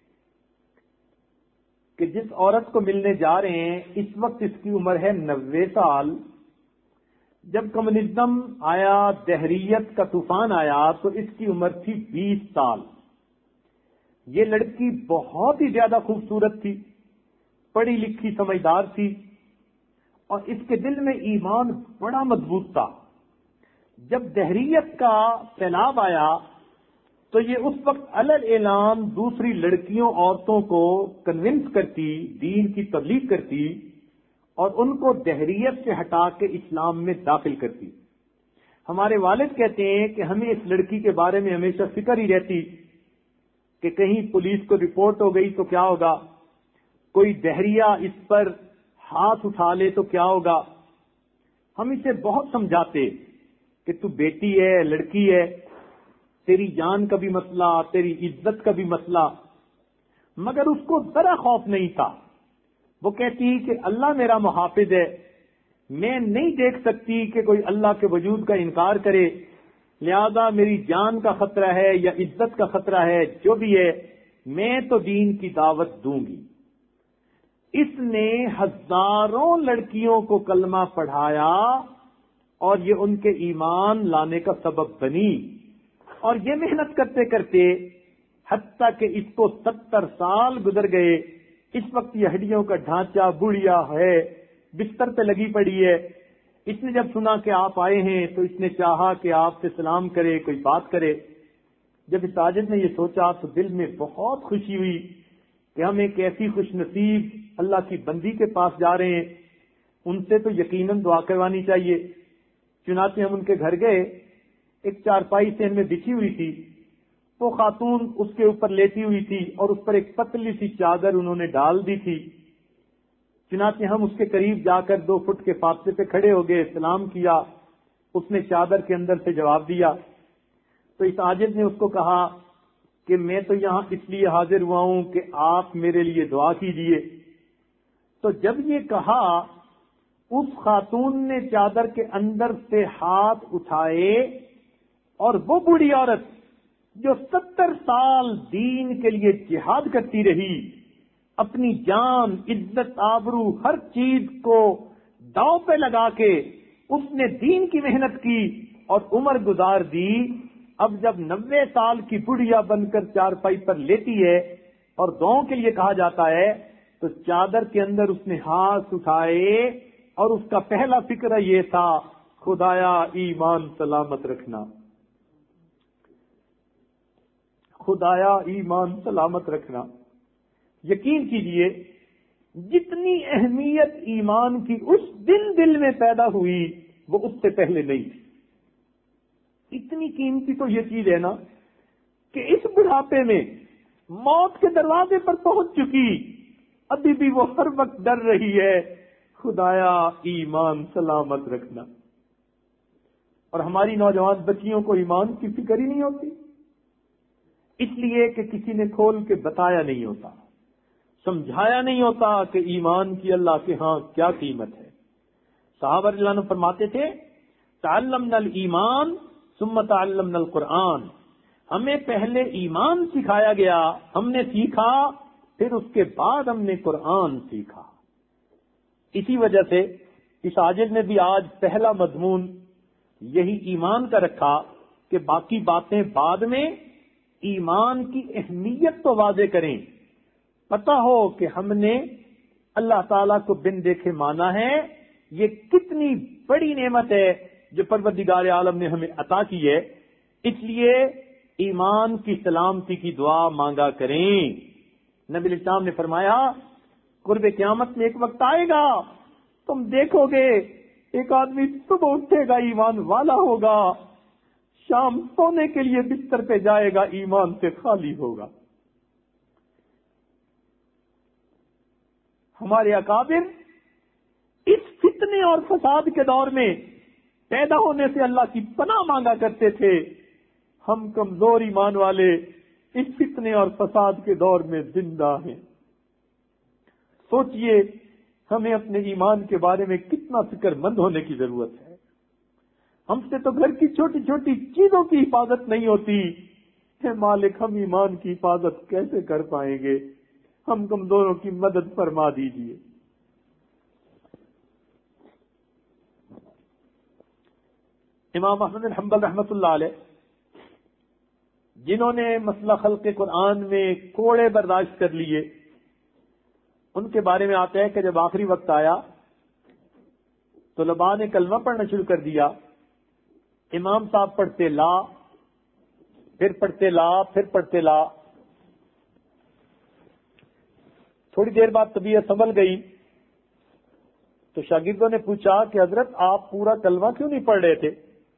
کہ جس عورت کو ملنے جا رہے ہیں اس وقت اس کی عمر ہے 90 سال۔ جب کمیونزم آیا، دہریت کا طوفان آیا تو اس کی عمر تھی 20 سال۔ یہ لڑکی بہت ہی زیادہ خوبصورت تھی، پڑھی لکھی سمجھدار تھی، اور اس کے دل میں ایمان بڑا مضبوط تھا۔ جب دہریت کا سیلاب آیا تو یہ اس وقت علل اعلان دوسری لڑکیوں، عورتوں کو کنونس کرتی، دین کی تبلیغ کرتی اور ان کو دہریت سے ہٹا کے اسلام میں داخل کرتی۔ ہمارے والد کہتے ہیں کہ ہمیں اس لڑکی کے بارے میں ہمیشہ فکر ہی رہتی کہ کہیں پولیس کو رپورٹ ہو گئی تو کیا ہوگا، کوئی دہریہ اس پر ہاتھ اٹھا لے تو کیا ہوگا۔ ہم اسے بہت سمجھاتے کہ تو بیٹی ہے، لڑکی ہے، تیری جان کا بھی مسئلہ، تیری عزت کا بھی مسئلہ، مگر اس کو ذرا خوف نہیں تھا۔ وہ کہتی کہ اللہ میرا محافظ ہے، میں نہیں دیکھ سکتی کہ کوئی اللہ کے وجود کا انکار کرے، لہذا میری جان کا خطرہ ہے یا عزت کا خطرہ ہے، جو بھی ہے، میں تو دین کی دعوت دوں گی۔ اس نے ہزاروں لڑکیوں کو کلمہ پڑھایا اور یہ ان کے ایمان لانے کا سبب بنی، اور یہ محنت کرتے کرتے حتیٰ کہ اس کو 70 سال گزر گئے۔ اس وقت یہ ہڈیوں کا ڈھانچہ بڑھیا ہے، بستر پہ لگی پڑی ہے۔ اس نے جب سنا کہ آپ آئے ہیں تو اس نے چاہا کہ آپ سے سلام کرے، کوئی بات کرے۔ جب اس ساجد نے یہ سوچا تو دل میں بہت خوشی ہوئی کہ ہم ایک ایسی خوش نصیب اللہ کی بندی کے پاس جا رہے ہیں، ان سے تو یقیناً دعا کروانی چاہیے۔ چنانچہ ہم ان کے گھر گئے، ایک چارپائی سے ان میں بچھی ہوئی تھی، وہ خاتون اس کے اوپر لیٹی ہوئی تھی اور اس پر ایک پتلی سی چادر انہوں نے ڈال دی تھی۔ چنانچہ ہم اس کے قریب جا کر 2 فٹ کے فاصلے پہ کھڑے ہو گئے، سلام کیا۔ اس نے چادر کے اندر سے جواب دیا تو اس عاجز نے اس کو کہا کہ میں تو یہاں اس لیے حاضر ہوا ہوں کہ آپ میرے لیے دعا کیجئے۔ تو جب یہ کہا، اس خاتون نے چادر کے اندر سے ہاتھ اٹھائے اور وہ بوڑھی عورت جو 70 سال دین کے لیے جہاد کرتی رہی، اپنی جان، عزت، آبرو، ہر چیز کو داؤ پہ لگا کے اس نے دین کی محنت کی اور عمر گزار دی، اب جب 90 سال کی بڑھیا بن کر چارپائی پر لیتی ہے اور دعاؤں کے لیے کہا جاتا ہے تو چادر کے اندر اس نے ہاتھ اٹھائے اور اس کا پہلا فکر یہ تھا، خدایا ایمان سلامت رکھنا، خدایا ایمان سلامت رکھنا۔ یقین کیجئے جتنی اہمیت ایمان کی اس دل میں پیدا ہوئی وہ اس سے پہلے نہیں تھی۔ اتنی قیمتی تو یہ چیز ہے نا کہ اس بڑھاپے میں موت کے دروازے پر پہنچ چکی، ابھی بھی وہ ہر وقت ڈر رہی ہے، خدایا ایمان سلامت رکھنا۔ اور ہماری نوجوان بچیوں کو ایمان کی فکر ہی نہیں ہوتی، اس لیے کہ کسی نے کھول کے بتایا نہیں ہوتا، سمجھایا نہیں ہوتا کہ ایمان کی اللہ کے ہاں کیا قیمت ہے۔ صحابہ رضی اللہ عنہم فرماتے تھے، تعلمنا الایمان ثم تعلمنا القرآن، ہمیں پہلے ایمان سکھایا گیا، ہم نے سیکھا، پھر اس کے بعد ہم نے قرآن سیکھا۔ اسی وجہ سے اس عاجز نے بھی آج پہلا مضمون یہی ایمان کا رکھا کہ باقی باتیں بعد میں، ایمان کی اہمیت تو واضح کریں، پتہ ہو کہ ہم نے اللہ تعالیٰ کو بن دیکھے مانا ہے، یہ کتنی بڑی نعمت ہے جو پروردگار عالم نے ہمیں عطا کی ہے، اس لیے ایمان کی سلامتی کی دعا مانگا کریں۔ نبی علیہ السلام نے فرمایا، قرب قیامت میں ایک وقت آئے گا، تم دیکھو گے ایک آدمی صبح اٹھے گا ایمان والا ہوگا، شام سونے کے لیے بستر پہ جائے گا ایمان سے خالی ہوگا۔ ہمارے اکابر اس فتنے اور فساد کے دور میں پیدا ہونے سے اللہ کی پناہ مانگا کرتے تھے، ہم کمزور ایمان والے اس فتنے اور فساد کے دور میں زندہ ہیں۔ سوچئے ہمیں اپنے ایمان کے بارے میں کتنا فکر مند ہونے کی ضرورت ہے۔ ہم سے تو گھر کی چھوٹی چھوٹی چیزوں کی حفاظت نہیں ہوتی، اے مالک ہم ایمان کی حفاظت کیسے کر پائیں گے؟ ہم کمزوروں کی مدد فرما دیجیے۔ امام احمد بن حنبل رحمۃ اللہ علیہ، جنہوں نے مسئلہ خلق قرآن میں کوڑے برداشت کر لیے، ان کے بارے میں آتا ہے کہ جب آخری وقت آیا طلباء نے کلمہ پڑھنا شروع کر دیا، امام صاحب پڑھتے لا، پھر پڑھتے لا، پھر پڑھتے لا، تھوڑی دیر بعد طبیعت سنبھل گئی تو شاگردوں نے پوچھا کہ حضرت آپ پورا کلمہ کیوں نہیں پڑھ رہے تھے؟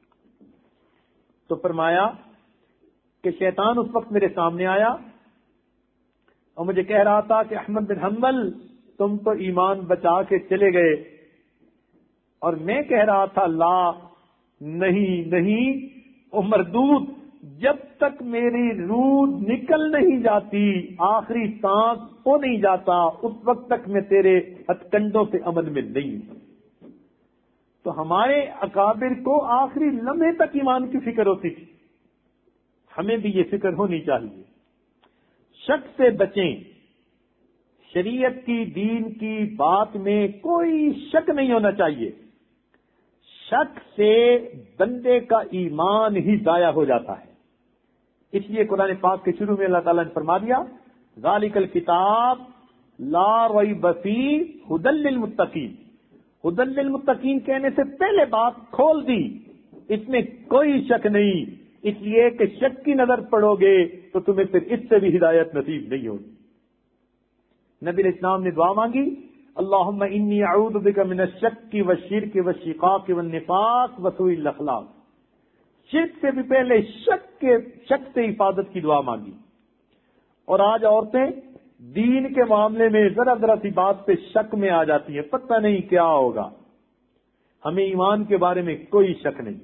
تو فرمایا کہ شیطان اس وقت میرے سامنے آیا اور مجھے کہہ رہا تھا کہ احمد بن حنبل تم تو ایمان بچا کے چلے گئے، اور میں کہہ رہا تھا لا، نہیں نہیں، او مردود، جب تک میری روح نکل نہیں جاتی، آخری سانس ہو نہیں جاتا، اس وقت تک میں تیرے ہتھ کنڈوں سے عمل میں نہیں ہوں۔ تو ہمارے اکابر کو آخری لمحے تک ایمان کی فکر ہوتی تھی. ہمیں بھی یہ فکر ہونی چاہیے. شک سے بچیں. شریعت کی دین کی بات میں کوئی شک نہیں ہونا چاہیے. شک سے بندے کا ایمان ہی ضائع ہو جاتا ہے. اس لیے قرآن پاک کے شروع میں اللہ تعالیٰ نے فرما دیا ذالک الکتاب لا ریب فیہ ھدی للمتقین. ھدی للمتقین کہنے سے پہلے بات کھول دی. اس میں کوئی شک نہیں. اس لیے کہ شک کی نظر پڑو گے تو تمہیں پھر اس سے بھی ہدایت نصیب نہیں ہوگی. نبی علیہ السلام نے دعا مانگی اللہم انی اعوذ بک من الشک والشرک والشقاق والنفاق وسوء الاخلاق. شرک سے بھی پہلے شک سے حفاظت کی دعا مانگی. اور آج عورتیں دین کے معاملے میں ذرا ذرا سی بات پہ شک میں آ جاتی ہیں. پتہ نہیں کیا ہوگا. ہمیں ایمان کے بارے میں کوئی شک نہیں.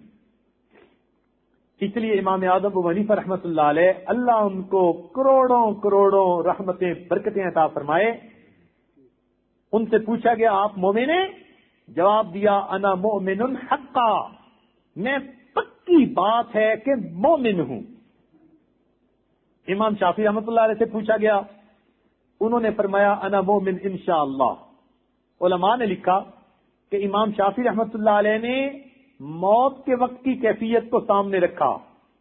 اس لیے امام اعظم ابو حنیفہ رحمۃ اللہ علیہ اللہ ان کو کروڑوں کروڑوں رحمتیں برکتیں عطا فرمائے. ان سے پوچھا گیا آپ مومن ہیں؟ جواب دیا انا مؤمن حقا. میں پکی بات ہے کہ مومن ہوں. امام شافعی رحمۃ اللہ علیہ سے پوچھا گیا. انہوں نے فرمایا انا مؤمن انشاءاللہ. علماء نے لکھا کہ امام شافعی رحمۃ اللہ علیہ نے موت کے وقت کی کیفیت کو سامنے رکھا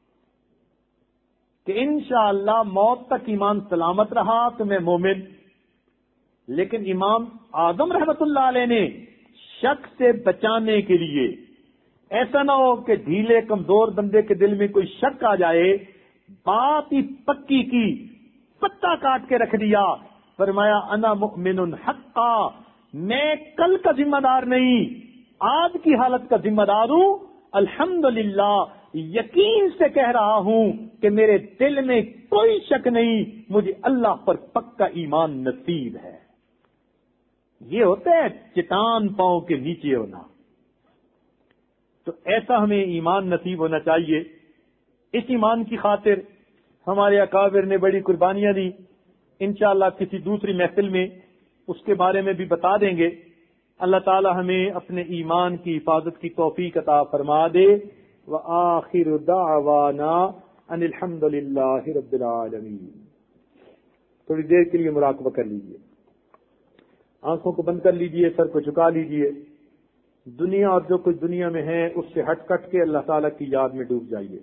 کہ انشاءاللہ موت تک ایمان سلامت رہا تو میں مومن. لیکن امام اعظم رحمۃ اللہ علیہ نے شک سے بچانے کے لیے ایسا نہ ہو کہ ڈھیلے کمزور بندے کے دل میں کوئی شک آ جائے بات ہی پکی کی پتا کاٹ کے رکھ دیا. فرمایا انا مؤمن حقا. میں کل کا ذمہ دار نہیں آج کی حالت کا ذمہ دار ہوں. الحمدللہ یقین سے کہہ رہا ہوں کہ میرے دل میں کوئی شک نہیں. مجھے اللہ پر پکا ایمان نصیب ہے. یہ ہوتا ہے چٹان پاؤں کے نیچے ہونا. تو ایسا ہمیں ایمان نصیب ہونا چاہیے. اس ایمان کی خاطر ہمارے اکابر نے بڑی قربانیاں دی. انشاءاللہ کسی دوسری محفل میں اس کے بارے میں بھی بتا دیں گے. اللہ تعالی ہمیں اپنے ایمان کی حفاظت کی توفیق عطا فرما دے. وآخر دعوانا ان الحمد للہ رب العالمین. تھوڑی دیر کے لیے مراقبہ کر لیجیے. آنکھوں کو بند کر لیجیے. سر کو جھکا لیجیے. دنیا اور جو کچھ دنیا میں ہے اس سے ہٹ کٹ کے اللہ تعالیٰ کی یاد میں ڈوب جائیے.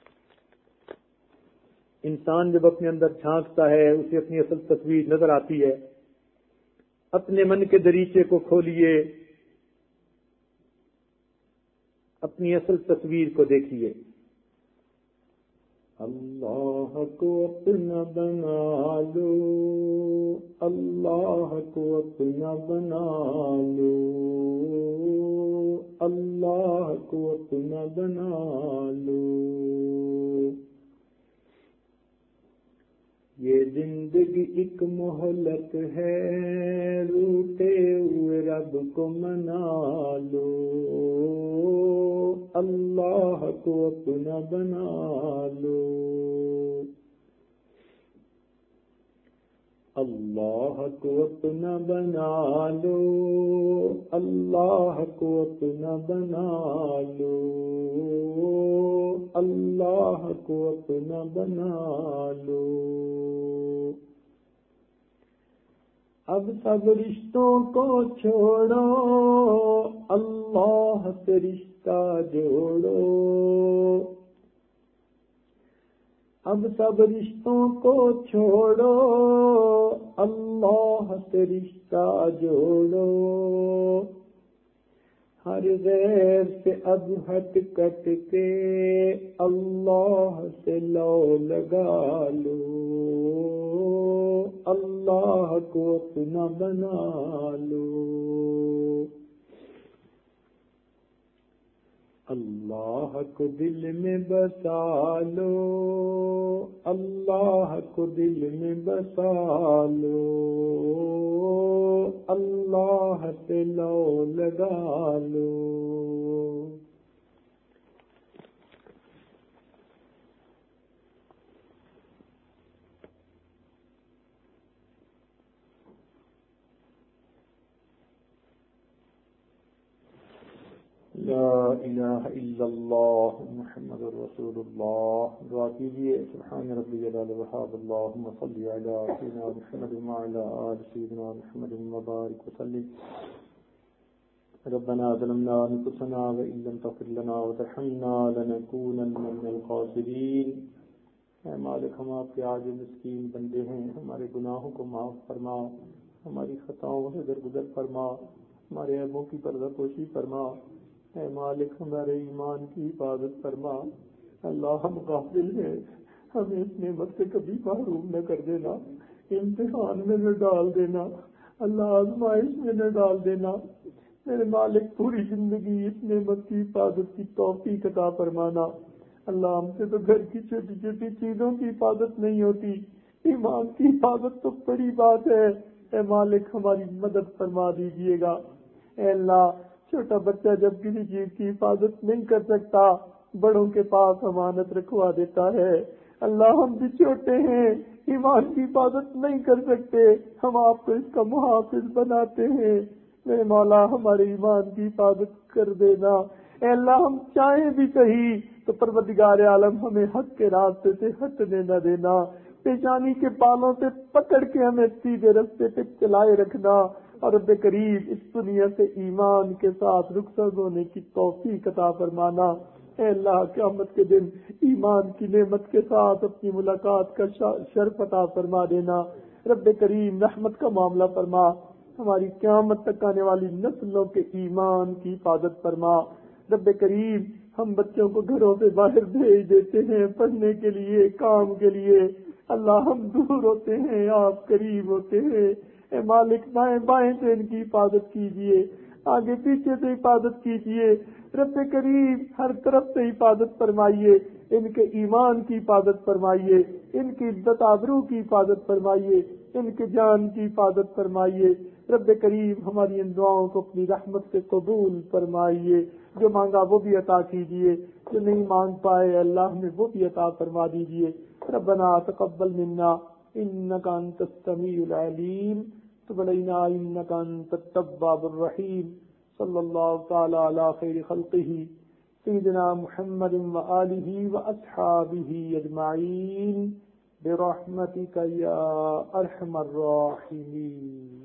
انسان جب اپنے اندر جھانکتا ہے اسے اپنی اصل تصویر نظر آتی ہے. اپنے من کے دریچے کو کھولیے. اپنی اصل تصویر کو دیکھیے. اللہ کو اپنا بنا لو. اللہ کو اپنا بنا لو. اللہ کو اپنا بنا لو. یہ زندگی ایک مہلت ہے روٹے ہوئے رب کو منا لو. اللہ کو اپنا بنا لو. اللہ کو اپنا بنا لو. اللہ کو اپنا بنا لو. اللہ کو اپنا بنا لو. اب سب رشتوں کو چھوڑو اللہ سے رشتہ جوڑو. اب سب رشتوں کو چھوڑو اللہ سے رشتہ جوڑو. ہر غیر سے اب ہٹ کٹ کے اللہ سے لو لگا لو. اللہ کو اپنا بنا لو. اللہ کو دل میں بسا لو. اللہ کو دل میں بسا لو. اللہ سے لو لگا لو. الہ الا اللہ محمد رسول اللہ. دعا کیجیے. سبحان ربی العلی الوہاب اللہم صلی علی سیدنا محمد وعلی آل سیدنا محمد وبارک وسلم. ربنا ظلمنا انفسنا وان لم تغفر لنا وترحمنا لنكونن من الخاسرین. اے مالک ہم آپ کے عاجز مسکین بندے ہیں، ہمارے گناہوں کو معاف فرما، ہماری خطاؤں سے درگزر فرما، ہمارے عیبوں کی پردہ پوشی فرما. اے مالک ہمارے ایمان کی حفاظت فرما. اللہ ہم غافل ہیں، ہمیں اس نعمت سے کبھی محروم نہ کر دینا، امتحان میں نہ ڈال دینا، اللہ آزمائش میں نہ ڈال دینا. میرے مالک پوری زندگی اس نعمت کی حفاظت کی توفیق عطا فرمانا. اللہ ہم سے تو گھر کی چھوٹی چھوٹی چیزوں کی حفاظت نہیں ہوتی، ایمان کی حفاظت تو بڑی بات ہے. اے مالک ہماری مدد فرما دیجیے گا. اے اللہ چھوٹا بچہ جب کسی چیز کی حفاظت نہیں کر سکتا بڑوں کے پاس امانت رکھوا دیتا ہے. اللہ ہم بھی چھوٹے ہیں، ایمان کی حفاظت نہیں کر سکتے، ہم آپ کو اس کا محافظ بناتے ہیں. میرے مولا ہمارے ایمان کی حفاظت کر دینا. اے اللہ ہم چاہیں بھی صحیح تو پروردگار عالم ہمیں حق کے راستے سے ہٹنے نہ دینا، پیشانی کے بالوں سے پکڑ کے ہمیں سیدھے راستے پہ چلائے رکھنا. اور رب کریم اس دنیا سے ایمان کے ساتھ رخصت ہونے کی توفیق عطا فرمانا. اے اللہ قیامت کے دن ایمان کی نعمت کے ساتھ اپنی ملاقات کا شرف عطا فرما دینا. رب کریم رحمت کا معاملہ فرما، ہماری قیامت تک آنے والی نسلوں کے ایمان کی حفاظت فرما. رب کریم ہم بچوں کو گھروں سے باہر بھیج دیتے ہیں پڑھنے کے لیے، کام کے لیے. اللہ ہم دور ہوتے ہیں، آپ قریب ہوتے ہیں. اے مالک دائیں بائیں سے ان کی حفاظت کیجیے، آگے پیچھے سے حفاظت کیجیے. رب کریم ہر طرف سے حفاظت فرمائیے، ان کے ایمان کی حفاظت فرمائیے، ان کی عزت آبرو کی حفاظت فرمائیے، ان کے جان کی حفاظت فرمائیے. رب کریم ہماری ان دعاؤں کو اپنی رحمت سے قبول فرمائیے. جو مانگا وہ بھی عطا کیجیے، جو نہیں مانگ پائے اللہ ہمیں وہ بھی عطا فرما دیجیے. ربنا تقبل منا انك انت السميع العليم تب علينا انك انت التواب الرحيم. صلى الله تعالى على خير خلقه سيدنا محمد وآله وأصحابه أجمعين برحمتك يا أرحم الراحمين.